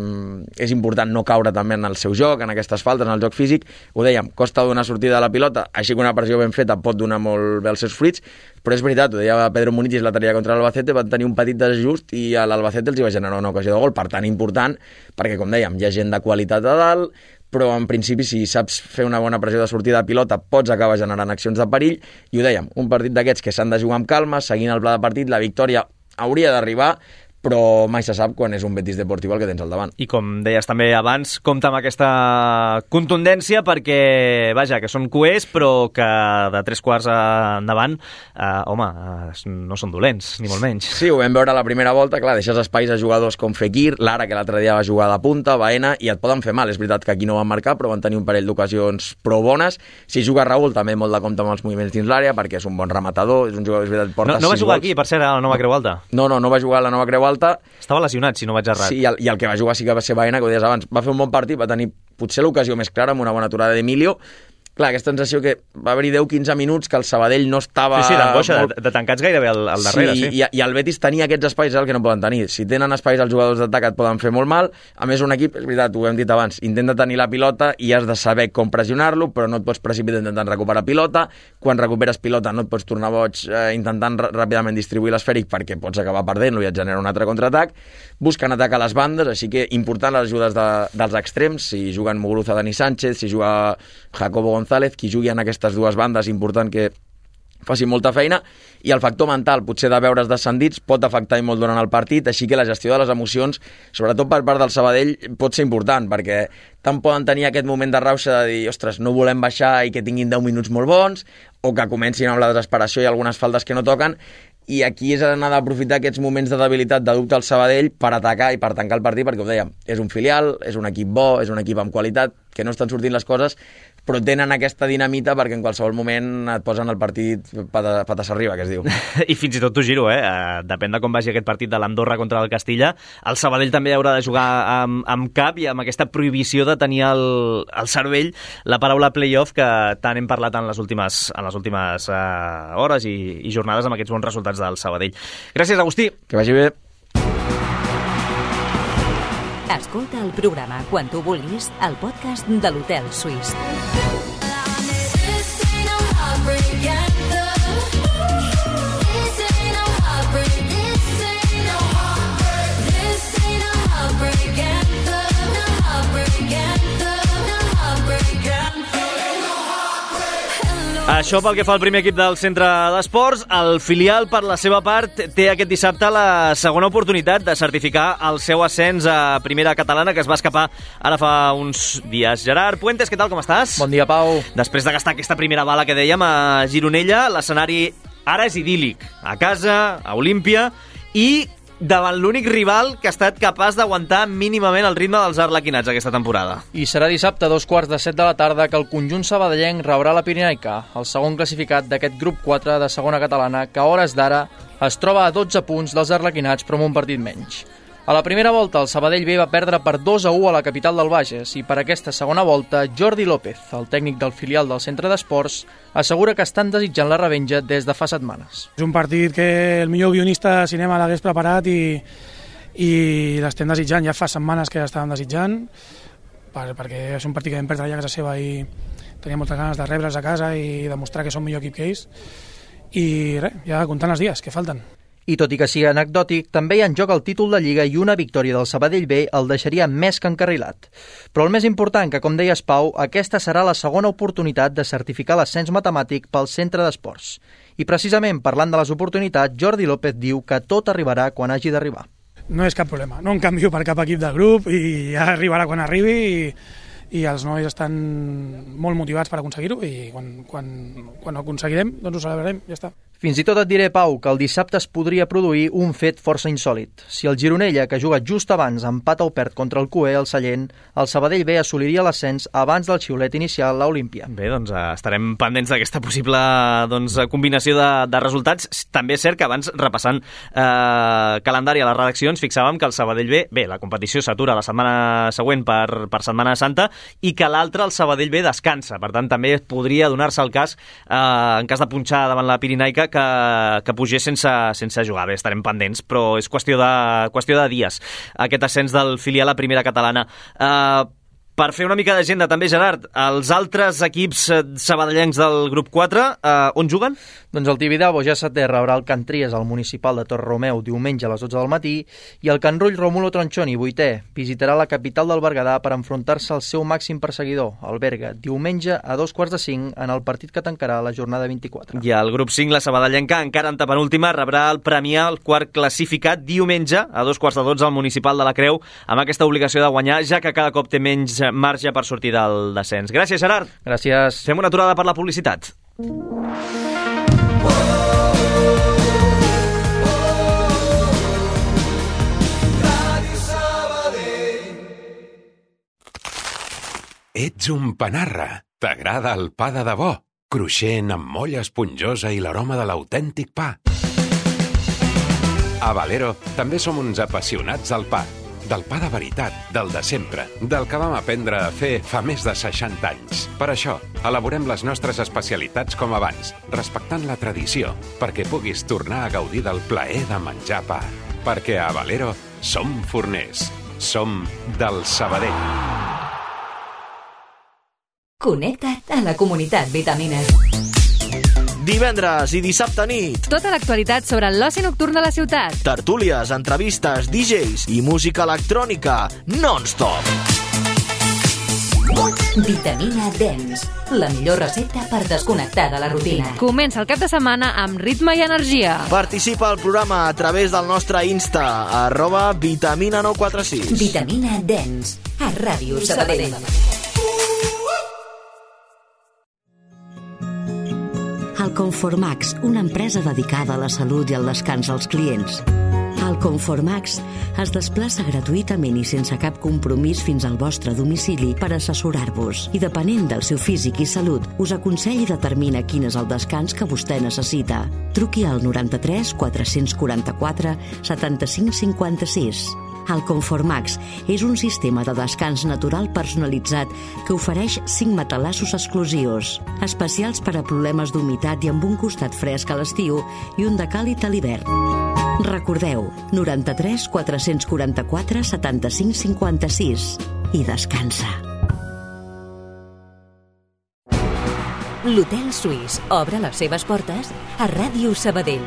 és important no caure també en el seu joc, en aquestes faltes, en el joc físic. Ho dèiem, costa donar sortida de la pilota, així que una pressió ben feta pot donar molt bé els seus fruits, però és veritat, ho deia Pedro Muniz l'altre dia contra l'Albacete, van tenir un petit desajust i a l'Albacete els hi va generar una ocasió de gol, per tant important, perquè com dèiem, hi ha gent de qualitat a dalt, però en principi si saps fer una bona pressió de sortida de pilota pots acabar generant accions de perill, i ho dèiem, un partit d'aquests que s'han de jugar amb calma, seguint el pla de partit, la victòria hauria d'arribar, però mai se sap quan és un Betis Deportivo el que tens al davant. I com deies també abans, compta amb aquesta contundència perquè, vaja, que són cuers, però que de tres quarts endavant, eh, home, eh, no són dolents, ni molt menys. Sí, ho vam veure a la primera volta, clar, deixes espais a jugadors com Fekir, Lara, que l'altre dia va jugar de punta, Baena, i et poden fer mal. És veritat que aquí no van marcar, però van tenir un parell d'ocasions prou bones. Si juga Raúl, també molt de compte amb els moviments dins l'àrea, perquè és un bon rematador, és un jugador, és veritat, porta no, no va jugar gols. Aquí, per cert, a la Nova Creu Alta? No, no, no va jugar a la Nova Creu Alta. Estava lesionat, si no vaig errat. Sí, i el, i el que va jugar sí que va ser Baena, que ho deies abans. Va fer un bon partit, va tenir potser l'ocasió més clara amb una bona aturada d'Emilio. Clar, aquesta sensació que va haver-hi deu quinze minuts que el Sabadell no estava... Sí, sí, d'angoixa, molt... de, de tancats gairebé al, al darrere, sí. sí. I, I el Betis tenia aquests espais, el que no poden tenir. Si tenen espais els jugadors d'atac et poden fer molt mal. A més, un equip, és veritat, ho hem dit abans, intenta tenir la pilota i has de saber com pressionar-lo, però no et pots precipitar intentant recuperar pilota. Quan recuperes pilota no et pots tornar boig eh, intentant ràpidament distribuir l'esfèric perquè pots acabar perdent-lo i et genera un altre contraatac. Busquen atacar les bandes, així que important les ajudes de, dels extrems. Si juguen Muguruza, Dani Sánchez, si juga Jacobo González, qui jugui en aquestes dues bandes, important que faci molta feina, i el factor mental, potser de veure's descendits, pot afectar i molt durant el partit, així que la gestió de les emocions, sobretot per part del Sabadell, pot ser important, perquè tant poden tenir aquest moment de rauxa de dir, ostres, no volem baixar i que tinguin deu minuts molt bons, o que comencin amb la desesperació i algunes faltes que no toquen, i aquí és anar d'aprofitar aquests moments de debilitat, de dubte al Sabadell per atacar i per tancar el partit, perquè ho dèiem, és un filial, és un equip bo, és un equip amb qualitat, que no estan sortint les coses, però tenen aquesta dinamita perquè en qualsevol moment et posen el partit patas arriba, que es diu. I fins i tot t'ho giro, eh? Depèn de com vagi aquest partit de l'Andorra contra el Castilla. El Sabadell també haurà de jugar amb, amb cap i amb aquesta prohibició de tenir al, al cervell la paraula playoff que tant hem parlat en les últimes, en les últimes uh, hores i, i jornades amb aquests bons resultats del Sabadell. Gràcies, Agustí. Que vagi bé. Escolta el programa quan tu vulguis al podcast de l'Hotel Suís. Això pel que fa al primer equip del centre d'esports. El filial, per la seva part, té aquest dissabte la segona oportunitat de certificar el seu ascens a primera catalana, que es va escapar ara fa uns dies. Gerard Puentes, què tal, com estàs? Bon dia, Pau. Després de gastar aquesta primera bala que dèiem a Gironella, l'escenari ara és idíl·lic. A casa, a Olímpia, i davant l'únic rival que ha estat capaç d'aguantar mínimament el ritme dels arlequinats aquesta temporada. I serà dissabte a dos quarts de set de la tarda que el conjunt sabadellenc rebrà la Pirinaica, el segon classificat d'aquest grup quatre de segona catalana, que a hores d'ara es troba a dotze punts dels arlequinats però amb un partit menys. A la primera volta el Sabadell B va perdre per dos a u a la capital del Bages i per aquesta segona volta Jordi López, el tècnic del filial del centre d'esports, assegura que estan desitjant la revenja des de fa setmanes. És un partit que el millor guionista de cinema l'hagués preparat i, i l'estem desitjant, ja fa setmanes que l'estàvem desitjant, per, perquè és un partit que vam perdre allà a casa seva i tenia moltes ganes de rebre'ls a casa i demostrar que som millor equip que ells. I res, ja comptant els dies que falten. I tot i que sigui anecdòtic, també hi ha en joc el títol de Lliga i una victòria del Sabadell B el deixaria més que encarrilat. Però el més important, que com deies, Pau, aquesta serà la segona oportunitat de certificar l'ascens matemàtic pel centre d'esports. I precisament parlant de les oportunitats, Jordi López diu que tot arribarà quan hagi d'arribar. No és cap problema, no em canvio per cap equip del grup i ja arribarà quan arribi i, i els nois estan molt motivats per aconseguir-ho i quan, quan, quan ho aconseguirem doncs ho celebrarem, ja està. Fins i tot et diré, Pau, que el dissabte es podria produir un fet força insòlit. Si el Gironella, que juga just abans, empata o perd contra el Cué al Sallent, el Sabadell B assoliria l'ascens abans del xiulet inicial a l'Olímpia. Bé, doncs estarem pendents d'aquesta possible doncs, combinació de, de resultats. També és cert que abans, repassant eh, calendari a les redaccions, fixàvem que el Sabadell B, bé, la competició s'atura la setmana següent per, per Setmana Santa i que l'altre, el Sabadell B, descansa. Per tant, també podria donar-se el cas, eh, en cas de punxar davant la Pirinaica, que, que pugés sense, sense jugar. Bé, estarem pendents, però és qüestió de, qüestió de dies aquest ascens del filial a primera catalana. Uh, Per fer una mica d'agenda també, Gerard, els altres equips sabadellencs del grup quatre, eh, on juguen? Doncs el Tibidabo ja setè rebrà el Can Tries al municipal de Torromeu diumenge a les dotze del matí i el Can Rull Rómulo Tronchoni, vuitè, visitarà la capital del Berguedà per enfrontar-se al seu màxim perseguidor, el Berga, diumenge a dos quarts de cinc en el partit que tancarà la jornada vint-i-quatre. I al grup cinc, la sabadellenca, encara en penúltima, rebrà el Premià, el quart classificat, diumenge a dos quarts de dotze al municipal de la Creu, amb aquesta obligació de guanyar, ja que cada cop té menys marge per sortir del descens. Gràcies, Gerard. Gràcies. Fem una aturada per la publicitat. Ets un panarra. T'agrada el pa de debò? Cruixent, amb molla esponjosa i l'aroma de l'autèntic pa. A Valero també som uns apassionats del pa. Del pa de veritat, del de sempre, del que vam aprendre a fer fa més de seixanta anys. Per això, elaborem les nostres especialitats com abans, respectant la tradició, perquè puguis tornar a gaudir del plaer de menjar pa. Perquè a Valero som forners, som del Sabadell. Connecta't a la comunitat Vitamines. Divendres i dissabte nit. Tota l'actualitat sobre l'oci nocturn de la ciutat. Tertúlies, entrevistes, D Js i música electrònica non-stop. Vitamina Dens, la millor recepta per desconnectar de la rutina. Comença el cap de setmana amb ritme i energia. Participa al programa a través del nostre Insta, arroba vitamina nou quatre sis. Vitamina Dens, a Ràdio Sabadell. El Conformax, una empresa dedicada a la salut i al descans dels clients. El Conformax es desplaça gratuïtament i sense cap compromís fins al vostre domicili per assessorar-vos i, depenent del seu físic i salut, us aconsella i determina quin és el descans que vostè necessita. Truqui al noranta-tres quatre-cents quaranta-quatre setanta-cinc cinquanta-sis. El Conformax és un sistema de descans natural personalitzat que ofereix cinc matalassos exclusius, especials per a problemes d'humitat i amb un costat fresc a l'estiu i un de càlid a l'hivern. Recordeu, noranta-tres quatre-cents quaranta-quatre setanta-cinc cinquanta-sis i descansa. L'Hotel Suís obre les seves portes a Ràdio Sabadell.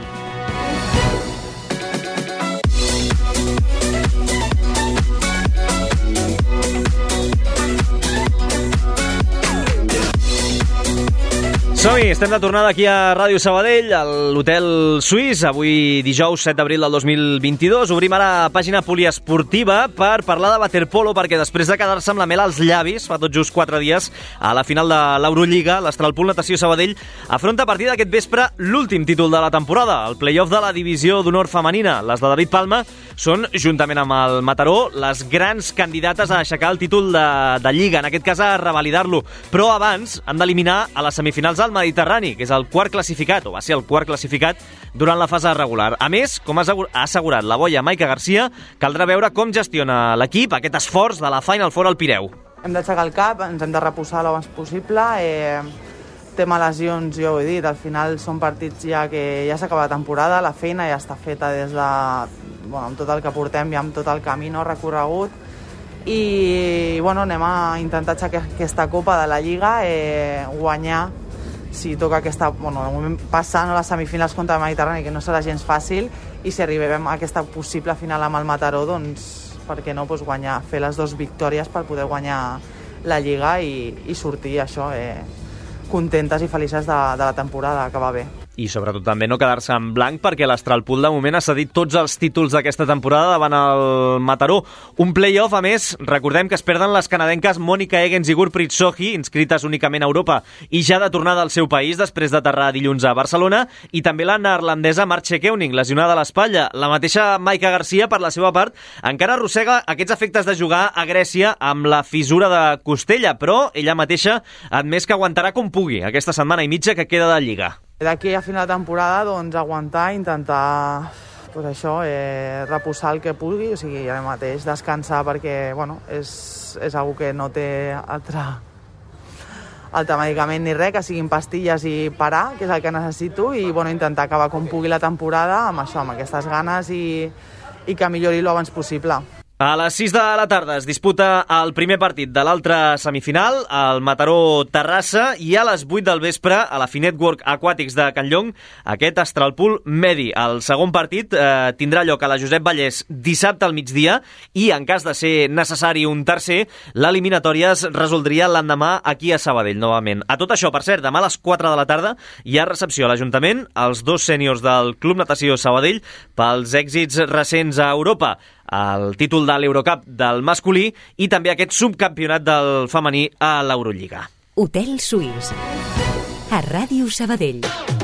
Som-hi, estem de tornada aquí a Ràdio Sabadell, a l'Hotel Suís, avui dijous set d'abril del dos mil vint-i-dos. Obrim ara pàgina poliesportiva per parlar de waterpolo, perquè després de quedar-se amb la mel als llavis fa tot just quatre dies a la final de l'Eurolliga, l'Astralpool Natació Sabadell afronta a partir d'aquest vespre l'últim títol de la temporada, el play-off de la divisió d'honor femenina. Les de David Palma són, juntament amb el Mataró, les grans candidates a aixecar el títol de, de Lliga, en aquest cas a revalidar-lo, però abans han d'eliminar a les semifinals al Mediterrani, que és el quart classificat, o va ser el quart classificat durant la fase regular. A més, com ha assegurat la boia Maica Garcia, caldrà veure com gestiona l'equip aquest esforç de la Final Four al Pireu. Hem d'aixecar el cap, ens hem de reposar l'abans possible. Eh, tema lesions, jo ho he dit, al final són partits ja que ja s'acaba la temporada, la feina ja està feta des de, bueno, amb tot el que portem i amb tot el camí no recorregut. I bueno, anem a intentar aixecar aquesta copa de la Lliga, eh, guanyar si toca aquesta, bueno, de moment passant a les semifinals contra el Mediterrani, que no serà gens fàcil, i si arribem a aquesta possible final amb el Mataró, doncs, per què no, doncs, guanyar, fer les dues victòries per poder guanyar la Lliga i, i sortir, això, eh, contentes i felices de, de la temporada, que va bé. I sobretot també no quedar-se en blanc, perquè l'Astralpool de moment ha cedit tots els títols d'aquesta temporada davant el Mataró. Un play-off, a més, recordem que es perden les canadenques Mònica Egens i Gurpreet Sohi, inscrites únicament a Europa i ja de tornada al seu país després d'aterrar dilluns a Barcelona, i també la neerlandesa Martje Koning, lesionada a l'espatlla. La mateixa Maica Garcia, per la seva part, encara arrossega aquests efectes de jugar a Grècia amb la fissura de costella, però ella mateixa ha admès que aguantarà com pugui aquesta setmana i mitja que queda de Lliga. D'aquí a final de temporada, doncs, aguantar, intentar, pues això, eh, reposar el que pugui, o sigui, ara mateix descansar, perquè, bueno, és, és algo que no té altre, altre medicament ni res, que siguin pastilles i parar, que és el que necessito, i, bueno, intentar acabar com pugui la temporada amb això, amb aquestes ganes i, i que millori l'abans possible. A les sis de la tarda es disputa el primer partit de l'altra semifinal, el Mataró-Terrassa, i a les vuit del vespre, a la Finetwork Aquàtics de Can Llong, aquest Astralpool Medi. El segon partit eh, tindrà lloc a la Josep Vallès dissabte al migdia i, en cas de ser necessari un tercer, l'eliminatòria es resoldria l'endemà aquí a Sabadell, novament. A tot això, per cert, demà a les quatre de la tarda hi ha recepció a l'Ajuntament, els dos sèniors del Club Natació Sabadell, pels èxits recents a Europa, el títol de l'Eurocup del masculí i també aquest subcampionat del femení a l'Eurolliga. Hotel Suís, a Ràdio Sabadell.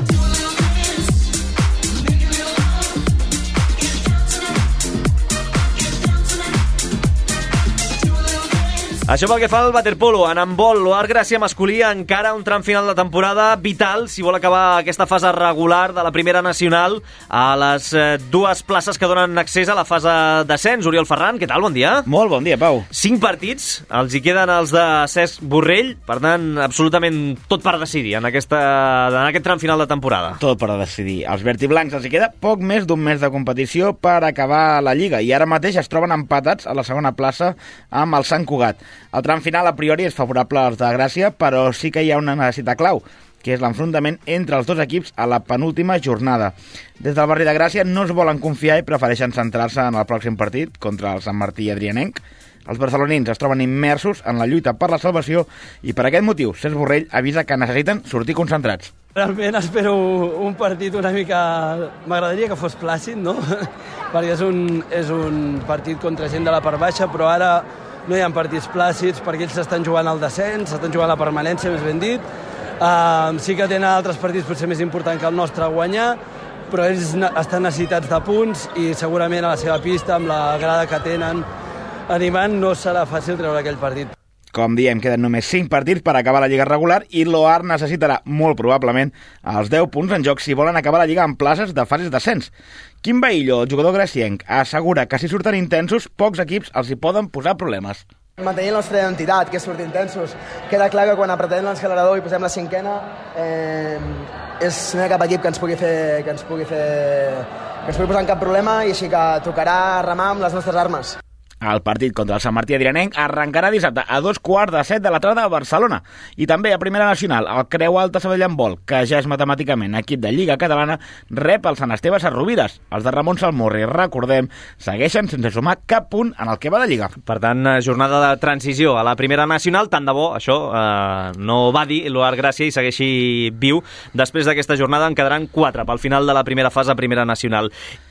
Això pel que fa al waterpolo. En handbol, l'Oar Gràcia masculí encara un tram final de temporada vital si vol acabar aquesta fase regular de la primera nacional a les dues places que donen accés a la fase d'ascens. Oriol Ferran, què tal? Bon dia. Molt bon dia, Pau. Cinc partits, els hi queden els de Cesc Borrell, per tant, absolutament tot per decidir en, aquesta, en aquest tram final de temporada. Tot per decidir. Els vertiblancs els hi queda poc més d'un mes de competició per acabar la Lliga i ara mateix es troben empatats a la segona plaça amb el Sant Cugat. El tram final, a priori, és favorable als de Gràcia, però sí que hi ha una necessitat clau, que és l'enfrontament entre els dos equips a la penúltima jornada. Des del barri de Gràcia no es volen confiar i prefereixen centrar-se en el pròxim partit contra el Sant Martí Adrianenc, Els barcelonins es troben immersos en la lluita per la salvació i per aquest motiu Cesc Borrell avisa que necessiten sortir concentrats. Realment espero un partit una mica... M'agradaria que fos plàcid, no? Perquè és un, és un partit contra gent de la part baixa, però ara no hi ha partits plàcids perquè ells s'estan jugant al descens, s'estan jugant la permanència, més ben dit. Uh, sí que tenen altres partits potser més importants que el nostre a guanyar, però ells estan necessitats de punts i segurament a la seva pista, amb la grada que tenen animant, no serà fàcil treure aquell partit. Com diem, queden només cinc partits per acabar la Lliga regular i l'Oar necessitarà, molt probablement, els deu punts en joc si volen acabar la Lliga en places de fases d'ascens. Quim Baillo, el jugador gracienc, assegura que si surten intensos, pocs equips els hi poden posar problemes. Mantenir la nostra identitat, que és sortir intensos. Queda clar que quan apretem l'accelerador i posem la cinquena, eh, és, no hi ha cap equip que ens pugui fer, que ens pugui fer, que ens pugui posar en cap problema i així que tocarà remar amb les nostres armes. El partit contra el Sant Martí Adrianenc arrencarà dissabte a dos quarts de set de la tarda a Barcelona. I també a Primera Nacional, el Creu Alta Sabadell Handbol, que ja és matemàticament equip de Lliga Catalana, rep el Sant Esteve Sesrovires. Els de Ramon Salmorri, recordem, segueixen sense sumar cap punt en el que va de Lliga. Per tant, jornada de transició a la Primera Nacional, tant de bo, això eh, no va dir l'Oar Gràcia i segueixi viu. Després d'aquesta jornada en quedaran quatre pel final de la primera fase a Primera Nacional.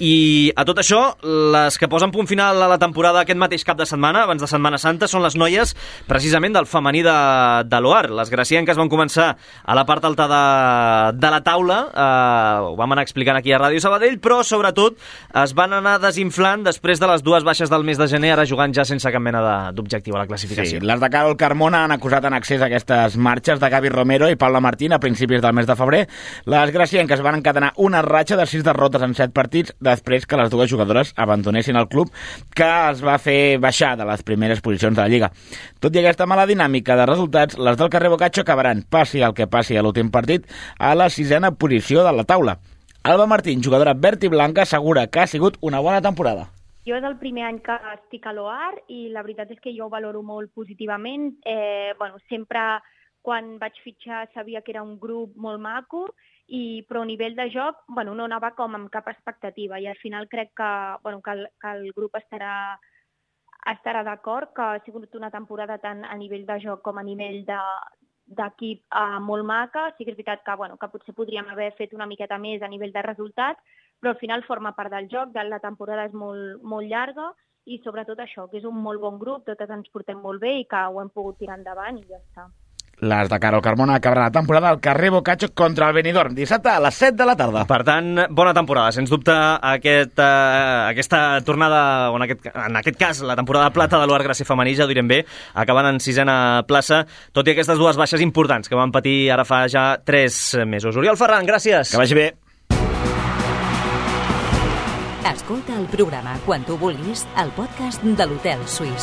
I a tot això, les que posen punt final a la temporada aquest mateix cap de setmana, abans de Setmana Santa, són les noies precisament del femení de, de l'Oar. Les gracienques van començar a la part alta de, de la taula, eh, ho vam anar explicant aquí a Ràdio Sabadell, però sobretot es van anar desinflant després de les dues baixes del mes de gener, ara jugant ja sense cap mena d'objectiu a la classificació. Sí, les de Carol Carmona han acusat en accés a aquestes marxes de Gavi Romero i Paula Martín a principis del mes de febrer. Les gracienques van encadenar una ratxa de sis derrotes en set partits després que les dues jugadores abandonessin el club, que es va fer baixar de les primeres posicions de la Lliga. Tot i aquesta mala dinàmica de resultats, les del carrer Bocaccio acabaran, passi el que passi a l'últim partit, a la sisena posició de la taula. Alba Martín, jugadora verd i blanca, assegura que ha sigut una bona temporada. Jo és el primer any que estic a l'Oar i la veritat és que jo ho valoro molt positivament. Eh, bueno, sempre quan vaig fitxar sabia que era un grup molt maco, i, però a nivell de joc bueno, no anava com amb cap expectativa i al final crec que, bueno, que, el, que el grup estarà estarà d'acord, que ha sigut una temporada tant a nivell de joc com a nivell de, d'equip eh, molt maca. Sí que és veritat que, bueno, que potser podríem haver fet una miqueta més a nivell de resultat, però al final forma part del joc, la temporada és molt, molt llarga i sobretot això, que és un molt bon grup, totes ens portem molt bé i que ho hem pogut tirar endavant i ja està. Les de Carol Carmona acabaran la temporada al carrer Bocaccio contra el Benidorm, dissabte a les set de la tarda. Per tant, bona temporada. Sens dubte, aquest, uh, aquesta tornada, o en aquest, en aquest cas, la temporada de plata de l'Oar Gràcia femení, ja ho direm bé, acabant en sisena plaça, tot i aquestes dues baixes importants que van patir ara fa ja tres mesos. Oriol Ferran, gràcies. Que vagi bé. Escolta el programa quan tu vulguis al podcast de l'Hotel Suís.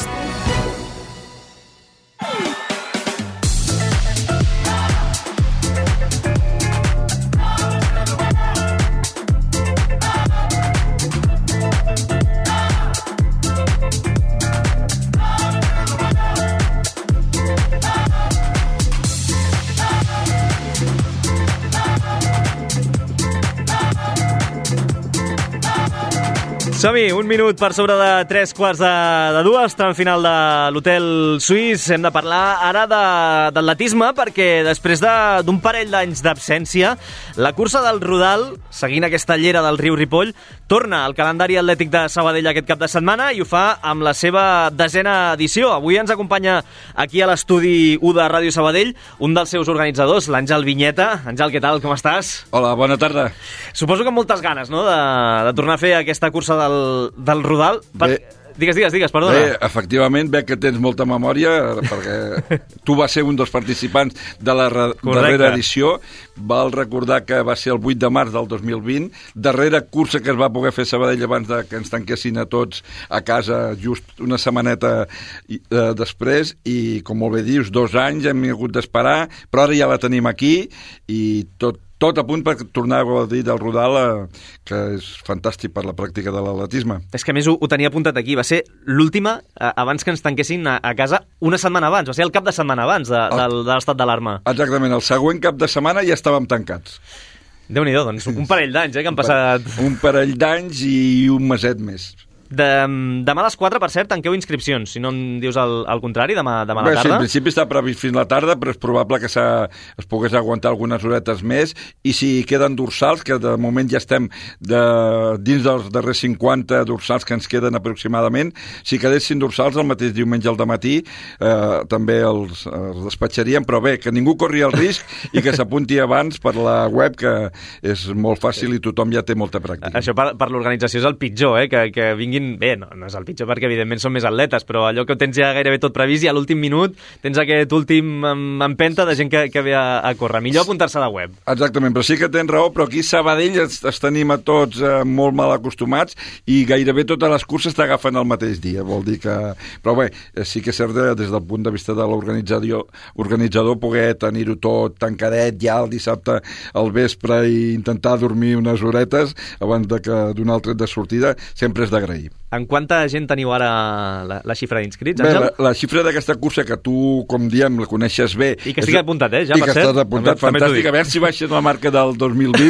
Som-hi, un minut per sobre de tres quarts de, de dues, tram final de l'Hotel Suís. Hem de parlar ara de, d'atletisme, perquè després de, d'un parell d'anys d'absència, la cursa del Rodal, seguint aquesta llera del riu Ripoll, torna al calendari atlètic de Sabadell aquest cap de setmana i ho fa amb la seva desena edició. Avui ens acompanya aquí a l'estudi u de Ràdio Sabadell un dels seus organitzadors, l'Àngel Vinyeta. Àngel, què tal? Com estàs? Hola, bona tarda. Suposo que amb moltes ganes, no?, de, de tornar a fer aquesta cursa del, del Rodal. Per... Bé, digues, digues, digues, perdona. Bé, efectivament, veig que tens molta memòria, perquè tu vas ser un dels participants de la re... darrera edició. Val recordar que va ser el vuit de març del dos mil vint, darrera cursa que es va poder fer a Sabadell abans de que ens tanquessin a tots a casa just una setmaneta eh, després, i com molt bé dius, dos anys hem hagut d'esperar, però ara ja la tenim aquí i tot Tot a punt per tornar a gaudir del Rodal, eh, que és fantàstic per la pràctica de l'atletisme. És que a més ho, ho tenia apuntat aquí, va ser l'última eh, abans que ens tanquessin a, a casa una setmana abans, va ser el cap de setmana abans de, de, de l'estat d'alarma. Exactament, el següent cap de setmana ja estàvem tancats. Déu-n'hi-do, doncs un parell d'anys eh, que han passat. Un parell d'anys i un meset més. De, demà a les quatre, per cert, tanqueu inscripcions, si no em dius el, el contrari, demà, demà a Bé, la sí, tarda. en principi està previst fins la tarda, però és probable que es pogués aguantar algunes horetes més, i si queden dorsals, que de moment ja estem de, dins dels darrers cinquanta dorsals que ens queden aproximadament, si quedessin dorsals el mateix diumenge al dematí, eh, també els, els despatxaríem, però bé, que ningú corri el risc i que s'apunti abans per la web, que és molt fàcil i tothom ja té molta pràctica. Això per, per l'organització és el pitjor, eh? que, que vinguin... Bé, no, no és el pitjor perquè evidentment són més atletes, però allò que ho tens ja gairebé tot previst i a l'últim minut tens aquest últim empenta de gent que, que ve a, a córrer. Millor apuntar-se a la web. Exactament, però sí que tens raó, però aquí a Sabadell es, es tenim a tots eh, molt mal acostumats i gairebé totes les curses t'agafen el mateix dia, vol dir que... Però bé, sí que és cert des del punt de vista de l'organitzador organitzador poder tenir-ho tot tancadet ja el dissabte al vespre i intentar dormir unes horetes abans de que donar el tret de sortida sempre és d'agrair. En quanta gent teniu ara la, la xifra d'inscrits, Àngel? Àngel? Bé, la, la xifra d'aquesta cursa que tu, com diem, la coneixes bé... I que estic apuntat, eh, ja, I per que cert. estàs apuntat, També, fantàstic. també a veure si baixes la marca del dos mil vint.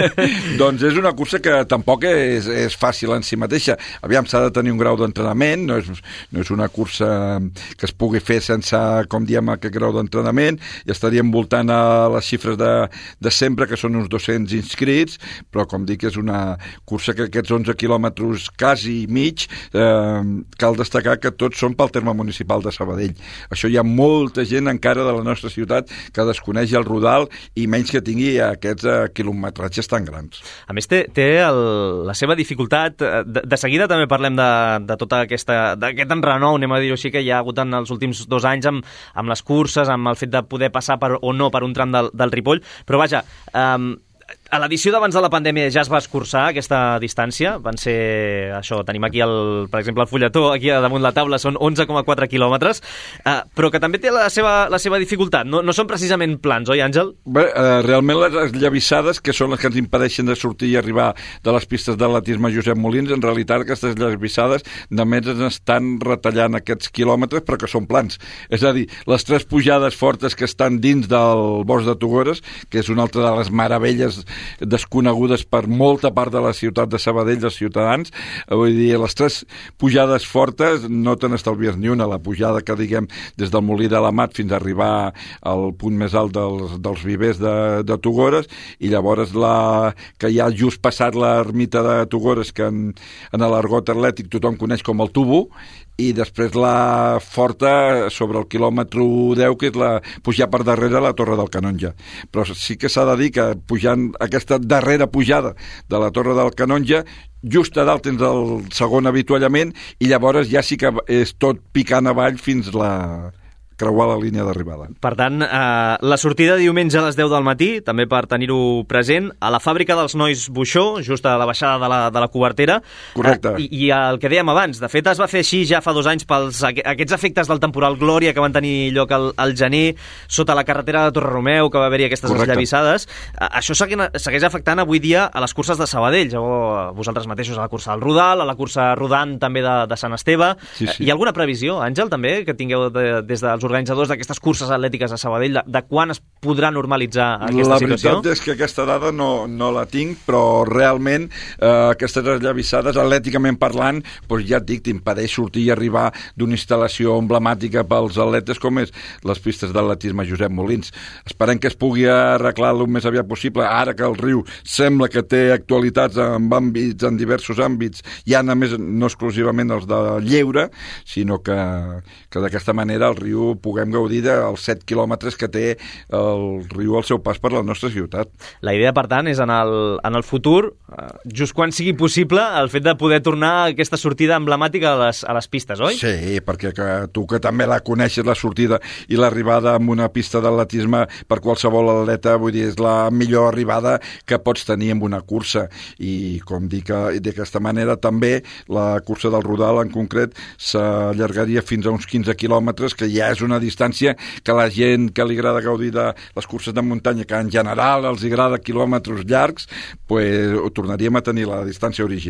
Doncs és una cursa que tampoc és, és fàcil en si mateixa. Aviam, s'ha de tenir un grau d'entrenament, no és, no és una cursa que es pugui fer sense, com diem, aquest grau d'entrenament, i estaríem voltant a les xifres de, de sempre, que són uns dos-cents inscrits, però com dic, és una cursa que aquests onze quilòmetres quasi mig, eh, cal destacar que tots són pel terme municipal de Sabadell. Això hi ha molta gent encara de la nostra ciutat que desconeix el rodal i menys que tingui aquests eh, quilometratges tan grans. A més, té, té el, la seva dificultat. De, de seguida també parlem de, de tota aquesta, d'aquest enrenou, anem a dir-ho així, que hi ha hagut en els últims dos anys amb, amb les curses, amb el fet de poder passar per, o no per un tram del, del Ripoll. Però vaja, um, a l'edició d'abans de la pandèmia ja es va escurçar aquesta distància, van ser això, tenim aquí el, per exemple el fulletó aquí damunt la taula, són onze coma quatre quilòmetres, uh, però que també té la seva, la seva dificultat, no, no són precisament plans, oi Àngel? Bé, eh, realment les llavissades, que són les que ens impedeixen de sortir i arribar de les pistes d'atletisme Josep Molins, en realitat aquestes llavissades només ens estan retallant aquests quilòmetres però que són plans, és a dir, les tres pujades fortes que estan dins del bosc de Togores, que és una altra de les meravelles desconegudes per molta part de la ciutat de Sabadell, dels ciutadans, vull dir, les tres pujades fortes no te n'estalvies ni una, la pujada que diguem des del Molí de l'Amat fins a arribar al punt més alt dels, dels vivers de, de Togores, i llavors la que hi ha just passat l'ermita de Togores, que en, en l'argot atlètic tothom coneix com el Tubo, i després la forta sobre el quilòmetre deu, que és la pujar per darrere la Torre del Canonge. Però sí que s'ha de dir que pujant aquesta darrera pujada de la Torre del Canonge, just a dalt tens el segon avituallament i llavors ja sí que és tot picant avall fins la creuar la línia d'arribada. Per tant, eh, la sortida diumenge a les deu del matí, també per tenir-ho present, a la fàbrica dels Nois Buixó, just a la baixada de la, de la cobertera. Correcte. Eh, i, I el que dèiem abans, de fet es va fer així ja fa dos anys pels aquests efectes del temporal Glòria que van tenir lloc al, al gener, sota la carretera de Torre-Romeu, que va haver-hi aquestes Correcte. Esllavissades. Eh, això segueix afectant avui dia a les curses de Sabadell, o vosaltres mateixos a la cursa del Rodal, a la cursa rodant també de, de Sant Esteve. Sí, sí. Hi ha alguna previsió, Àngel, també, que tingueu de, des dels organitzadors d'aquestes curses atlètiques a Sabadell, de, de quan es podrà normalitzar aquesta la situació? La veritat és que aquesta dada no, no la tinc, però realment eh, aquestes esllavissades, atlèticament parlant, doncs ja et dic, t'impedeix sortir i arribar d'una instal·lació emblemàtica pels atletes com és les pistes d'atletisme Josep Molins. Esperem que es pugui arreglar el més aviat possible, ara que el riu sembla que té actualitats en àmbits, en diversos àmbits, ja a més no exclusivament els de lleure, sinó que, que d'aquesta manera el riu puguem gaudir dels set quilòmetres que té el riu al seu pas per la nostra ciutat. La idea, per tant, és en el, en el futur, just quan sigui possible, el fet de poder tornar a aquesta sortida emblemàtica a les, a les pistes, oi? Sí, perquè que tu que també la coneixes, la sortida i l'arribada amb una pista d'atletisme per qualsevol atleta, vull dir, és la millor arribada que pots tenir amb una cursa, i com dic, d'aquesta manera també la cursa del Rodal en concret s'allargaria fins a uns quinze quilòmetres, que ja és una distància que la gent que li agrada gaudir de les curses de muntanya, que en general els agrada quilòmetres llargs, pues, ho tornaríem a tenir la distància original.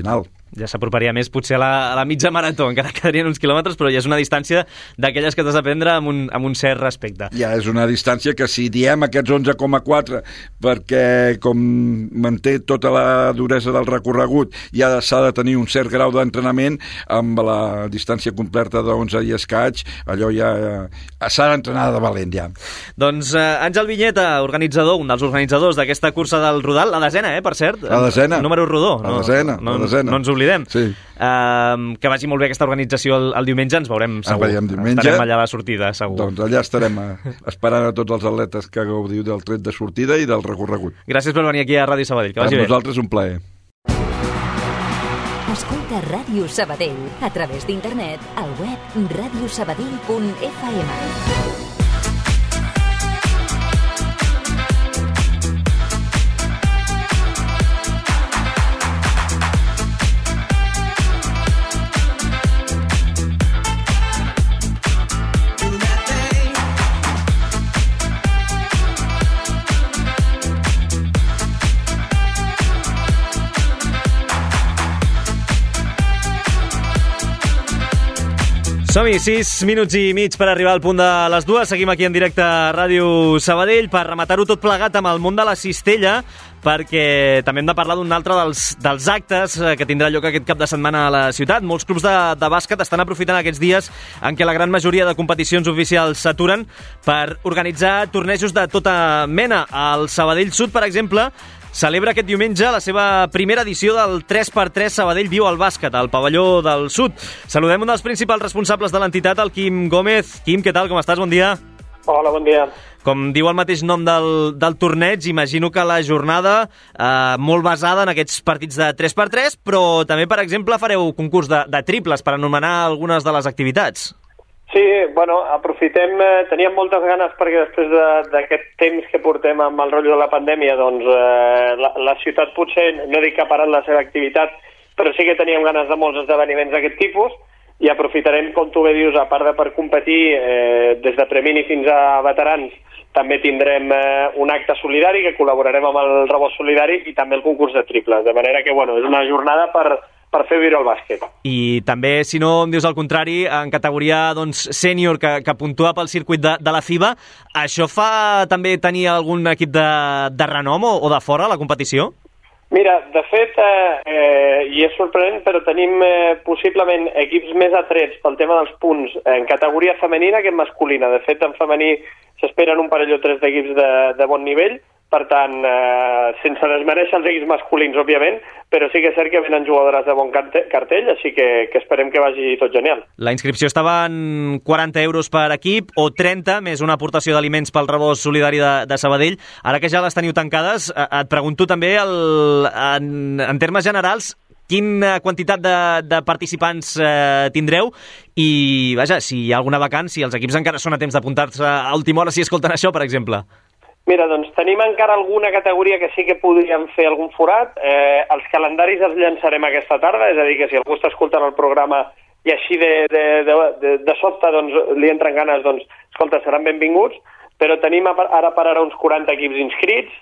Ja s'aproparia més potser a la, a la mitja marató, encara quedarien uns quilòmetres, però ja és una distància d'aquelles que t'has de prendre amb un, amb un cert respecte. Ja és una distància que si diem aquests onze coma quatre perquè com manté tota la duresa del recorregut ja s'ha de tenir un cert grau d'entrenament, amb la distància completa d'onze i escaig, allò ja eh, s'ha d'entrenar de valent ja. Doncs eh, Àngel Vinyeta, organitzador, un dels organitzadors d'aquesta cursa del Rodal, la desena, eh, per cert. La desena. Número rodó. La desena, no, la desena. No ens oblidem. Sí. Uh, que vagi molt bé aquesta organització el, el diumenge, ens veurem segur. Ah, diumenge. Estarem allà a la sortida, segur. Doncs allà estarem a, esperant a tots els atletes que gaudiu del tret de sortida i del recorregut. Gràcies per venir aquí a Ràdio Sabadell, que vagi bé. Per bé. nosaltres un plaer. Escolta Ràdio Sabadell a través d'internet al web radiosabadell punt f m. Som-hi, sis minuts i mig per arribar al punt de les dues. Seguim aquí en directe a Ràdio Sabadell per rematar-ho tot plegat amb el món de la cistella, perquè també hem de parlar d'un altre dels, dels actes que tindrà lloc aquest cap de setmana a la ciutat. Molts clubs de, de bàsquet estan aprofitant aquests dies en què la gran majoria de competicions oficials s'aturen per organitzar tornejos de tota mena. El Sabadell Sud, per exemple, celebra aquest diumenge la seva primera edició del tres per tres Sabadell Viu al Bàsquet, al pavelló del Sud. Saludem un dels principals responsables de l'entitat, el Quim Gómez. Quim, què tal? Com estàs? Bon dia. Hola, bon dia. Com diu el mateix nom del, del torneig, imagino que la jornada eh, molt basada en aquests partits de tres per tres, però també, per exemple, fareu concurs de, de triples per anomenar algunes de les activitats. Sí, bueno, aprofitem, eh, teníem moltes ganes perquè després d'aquest de, temps que portem amb el rotllo de la pandèmia, doncs eh, la, la ciutat potser, no dic que ha parat la seva activitat, però sí que teníem ganes de molts esdeveniments d'aquest tipus i aprofitarem, com tu bé dius, a part de per competir eh, des de premini fins a veterans, també tindrem eh, un acte solidari que col·laborarem amb el Rebost Solidari i també el concurs de triples, de manera que, bueno, és una jornada per... per fer viure el bàsquet. I també, si no em dius el contrari, en categoria doncs, sènior que, que puntua pel circuit de, de la FIBA, això fa també tenir algun equip de, de renom o, o de fora a la competició? Mira, de fet, eh, eh, i és sorprenent, però tenim eh, possiblement equips més atrets pel tema dels punts en categoria femenina que en masculina. De fet, en femení s'esperen un parell o tres d'equips de, de bon nivell, per tant, eh, sense desmereixer els equips masculins, òbviament, però sí que és cert que venen jugadores de bon cartell, així que, que esperem que vagi tot genial. La inscripció estava en quaranta euros per equip o trenta, més una aportació d'aliments pel Rebost Solidari de, de Sabadell. Ara que ja les teniu tancades, et pregunto també, el, en, en termes generals, quina quantitat de, de participants eh, tindreu i, vaja, si hi ha alguna vacant, si els equips encara són a temps d'apuntar-se a última hora si escolten això, per exemple. Mira, doncs tenim encara alguna categoria que sí que podríem fer algun forat. Eh, els calendaris els llançarem aquesta tarda, és a dir, que si algú està escoltant el programa i així de, de, de, de, de sobte doncs, li entren ganes, doncs, escolta, seran benvinguts, però tenim ara per ara uns quaranta equips inscrits,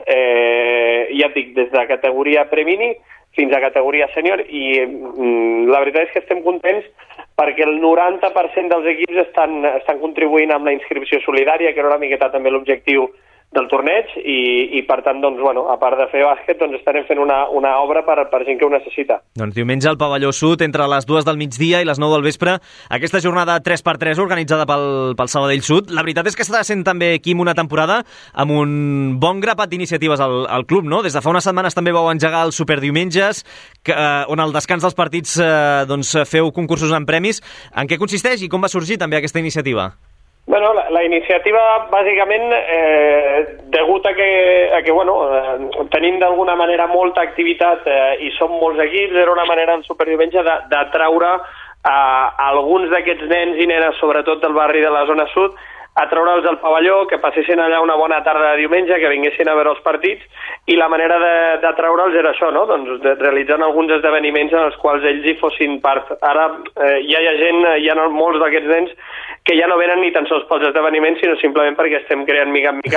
eh, ja et dic, des de categoria premini fins a categoria sènior, i mm, la veritat és que estem contents perquè el noranta per cent dels equips estan, estan contribuint amb la inscripció solidària, que era una miqueta també l'objectiu del torneig, i, i per tant, doncs, bueno, a part de fer bàsquet, doncs estarem fent una, una obra per, per gent que ho necessita. Doncs diumenge al pavelló Sud, entre les dues del migdia i les nou del vespre, aquesta jornada tres per tres organitzada pel, pel Sabadell Sud. La veritat és que està sent també, Quim, una temporada amb un bon grapat d'iniciatives al, al club, no? Des de fa unes setmanes també vau engegar els superdiumenges, que, eh, on al descans dels partits eh, doncs, feu concursos en premis. En què consisteix i com va sorgir també aquesta iniciativa? Bueno, la, la iniciativa, bàsicament, eh, degut a que, a que bueno, eh, tenim d'alguna manera molta activitat eh, i som molts equips, era una manera en Superdiumenge d'atraure a, a alguns d'aquests nens i nenes, sobretot del barri de la zona sud, a treure'ls al pavelló, que passessin allà una bona tarda de diumenge, que vinguessin a veure els partits, i la manera de, de treure'ls era això, no? Doncs de, realitzant alguns esdeveniments en els quals ells hi fossin part. Ara eh, ja hi ha gent, hi ha molts d'aquests nens que ja no venen ni tan sols pels esdeveniments, sinó simplement perquè estem creant mica en mica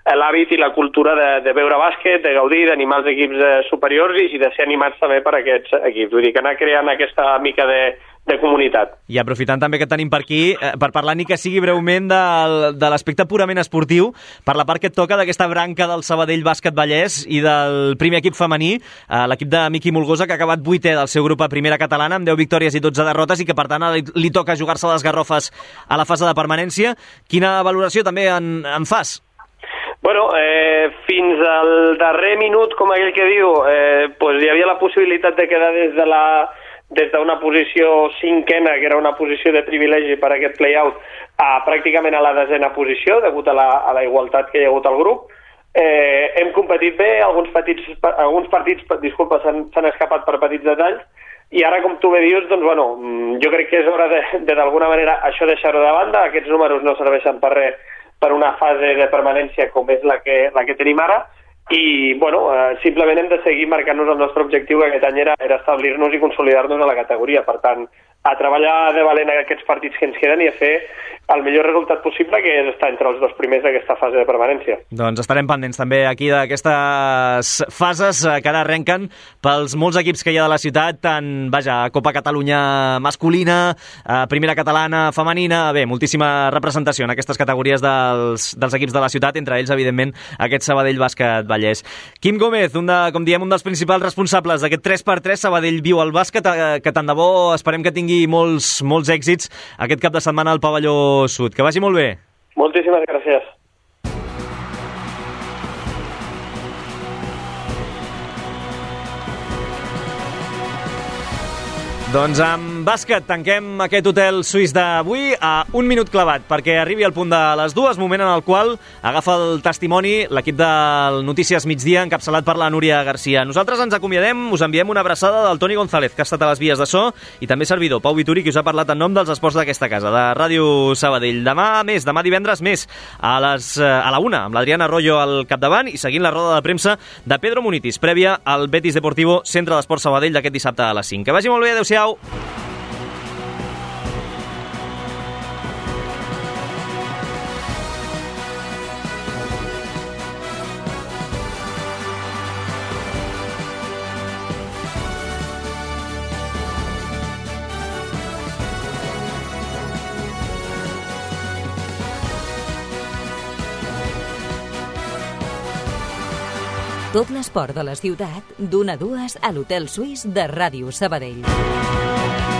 l'hàbit i la cultura de, de veure bàsquet, de gaudir, d'animar els equips eh, superiors i, i de ser animats també per aquests equips. Vull dir que anar creant aquesta mica de, de comunitat. I aprofitant també que tenim per aquí, eh, per parlar ni que sigui breument del, de l'aspecte purament esportiu, per la part que et toca d'aquesta branca del Sabadell Bàsquet Vallès i del primer equip femení, eh, l'equip de Miqui Molgosa, que ha acabat vuitè del seu grup a primera catalana, amb deu victòries i dotze derrotes, i que per tant li, li toca jugar-se les garrofes a la fase de permanència. Quina valoració també en, en fas? Bueno, eh, fins al darrer minut, com aquell que diu, eh, pues hi havia la possibilitat de quedar des de la des d'una posició cinquena, que era una posició de privilegi per a aquest play-out, a pràcticament a la desena posició, degut a la, a la igualtat que hi ha hagut al grup. Eh, hem competit bé, alguns, petits, alguns partits, disculpa, s'han escapat per petits detalls, i ara, com tu bé dius, doncs, bueno, jo crec que és hora de, de d'alguna manera, això deixar-ho de banda. Aquests números no serveixen per res per una fase de permanència com és la que, la que tenim ara, i bueno, eh, simplement hem de seguir marcant-nos el nostre objectiu, que aquest any era, era establir-nos i consolidar-nos a la categoria. Per tant, a treballar de valent aquests partits que ens queden i a fer el millor resultat possible, que és estar entre els dos primers d'aquesta fase de permanència. Doncs estarem pendents també aquí d'aquestes fases que ara arrenquen pels molts equips que hi ha de la ciutat, tant, vaja, Copa Catalunya masculina, Primera Catalana femenina, bé, moltíssima representació en aquestes categories dels, dels equips de la ciutat, entre ells, evidentment, aquest Sabadell Bàsquet Vallès. Quim Gómez, un de, com diem, un dels principals responsables d'aquest tres per tres, Sabadell viu al bàsquet, que tant de bo esperem que tingui molts, molts èxits aquest cap de setmana al pavelló sud. Que vagi molt bé. Moltíssimes gràcies. Doncs amb bàsquet tanquem aquest hotel suís d'avui a un minut clavat, perquè arribi al punt de les dues, moment en el qual agafa el testimoni l'equip del Notícies Migdia, encapçalat per la Núria Garcia. Nosaltres ens acomiadem, us enviem una abraçada del Toni González, que ha estat a les vies de so, i també servidor, Pau Vituri, que us ha parlat en nom dels esports d'aquesta casa, de Ràdio Sabadell. Demà més, demà divendres més, a, les, a la una, amb l'Adriana Arroyo al capdavant i seguint la roda de premsa de Pedro Munitis, prèvia al Betis Deportivo, centre d'Esport Sabadell d'aquest dissabte a les cinc. Que vagi molt bé, adeu-siau. Tot l'esport de la ciutat, d'una a dues a l'Hotel Suís de Ràdio Sabadell.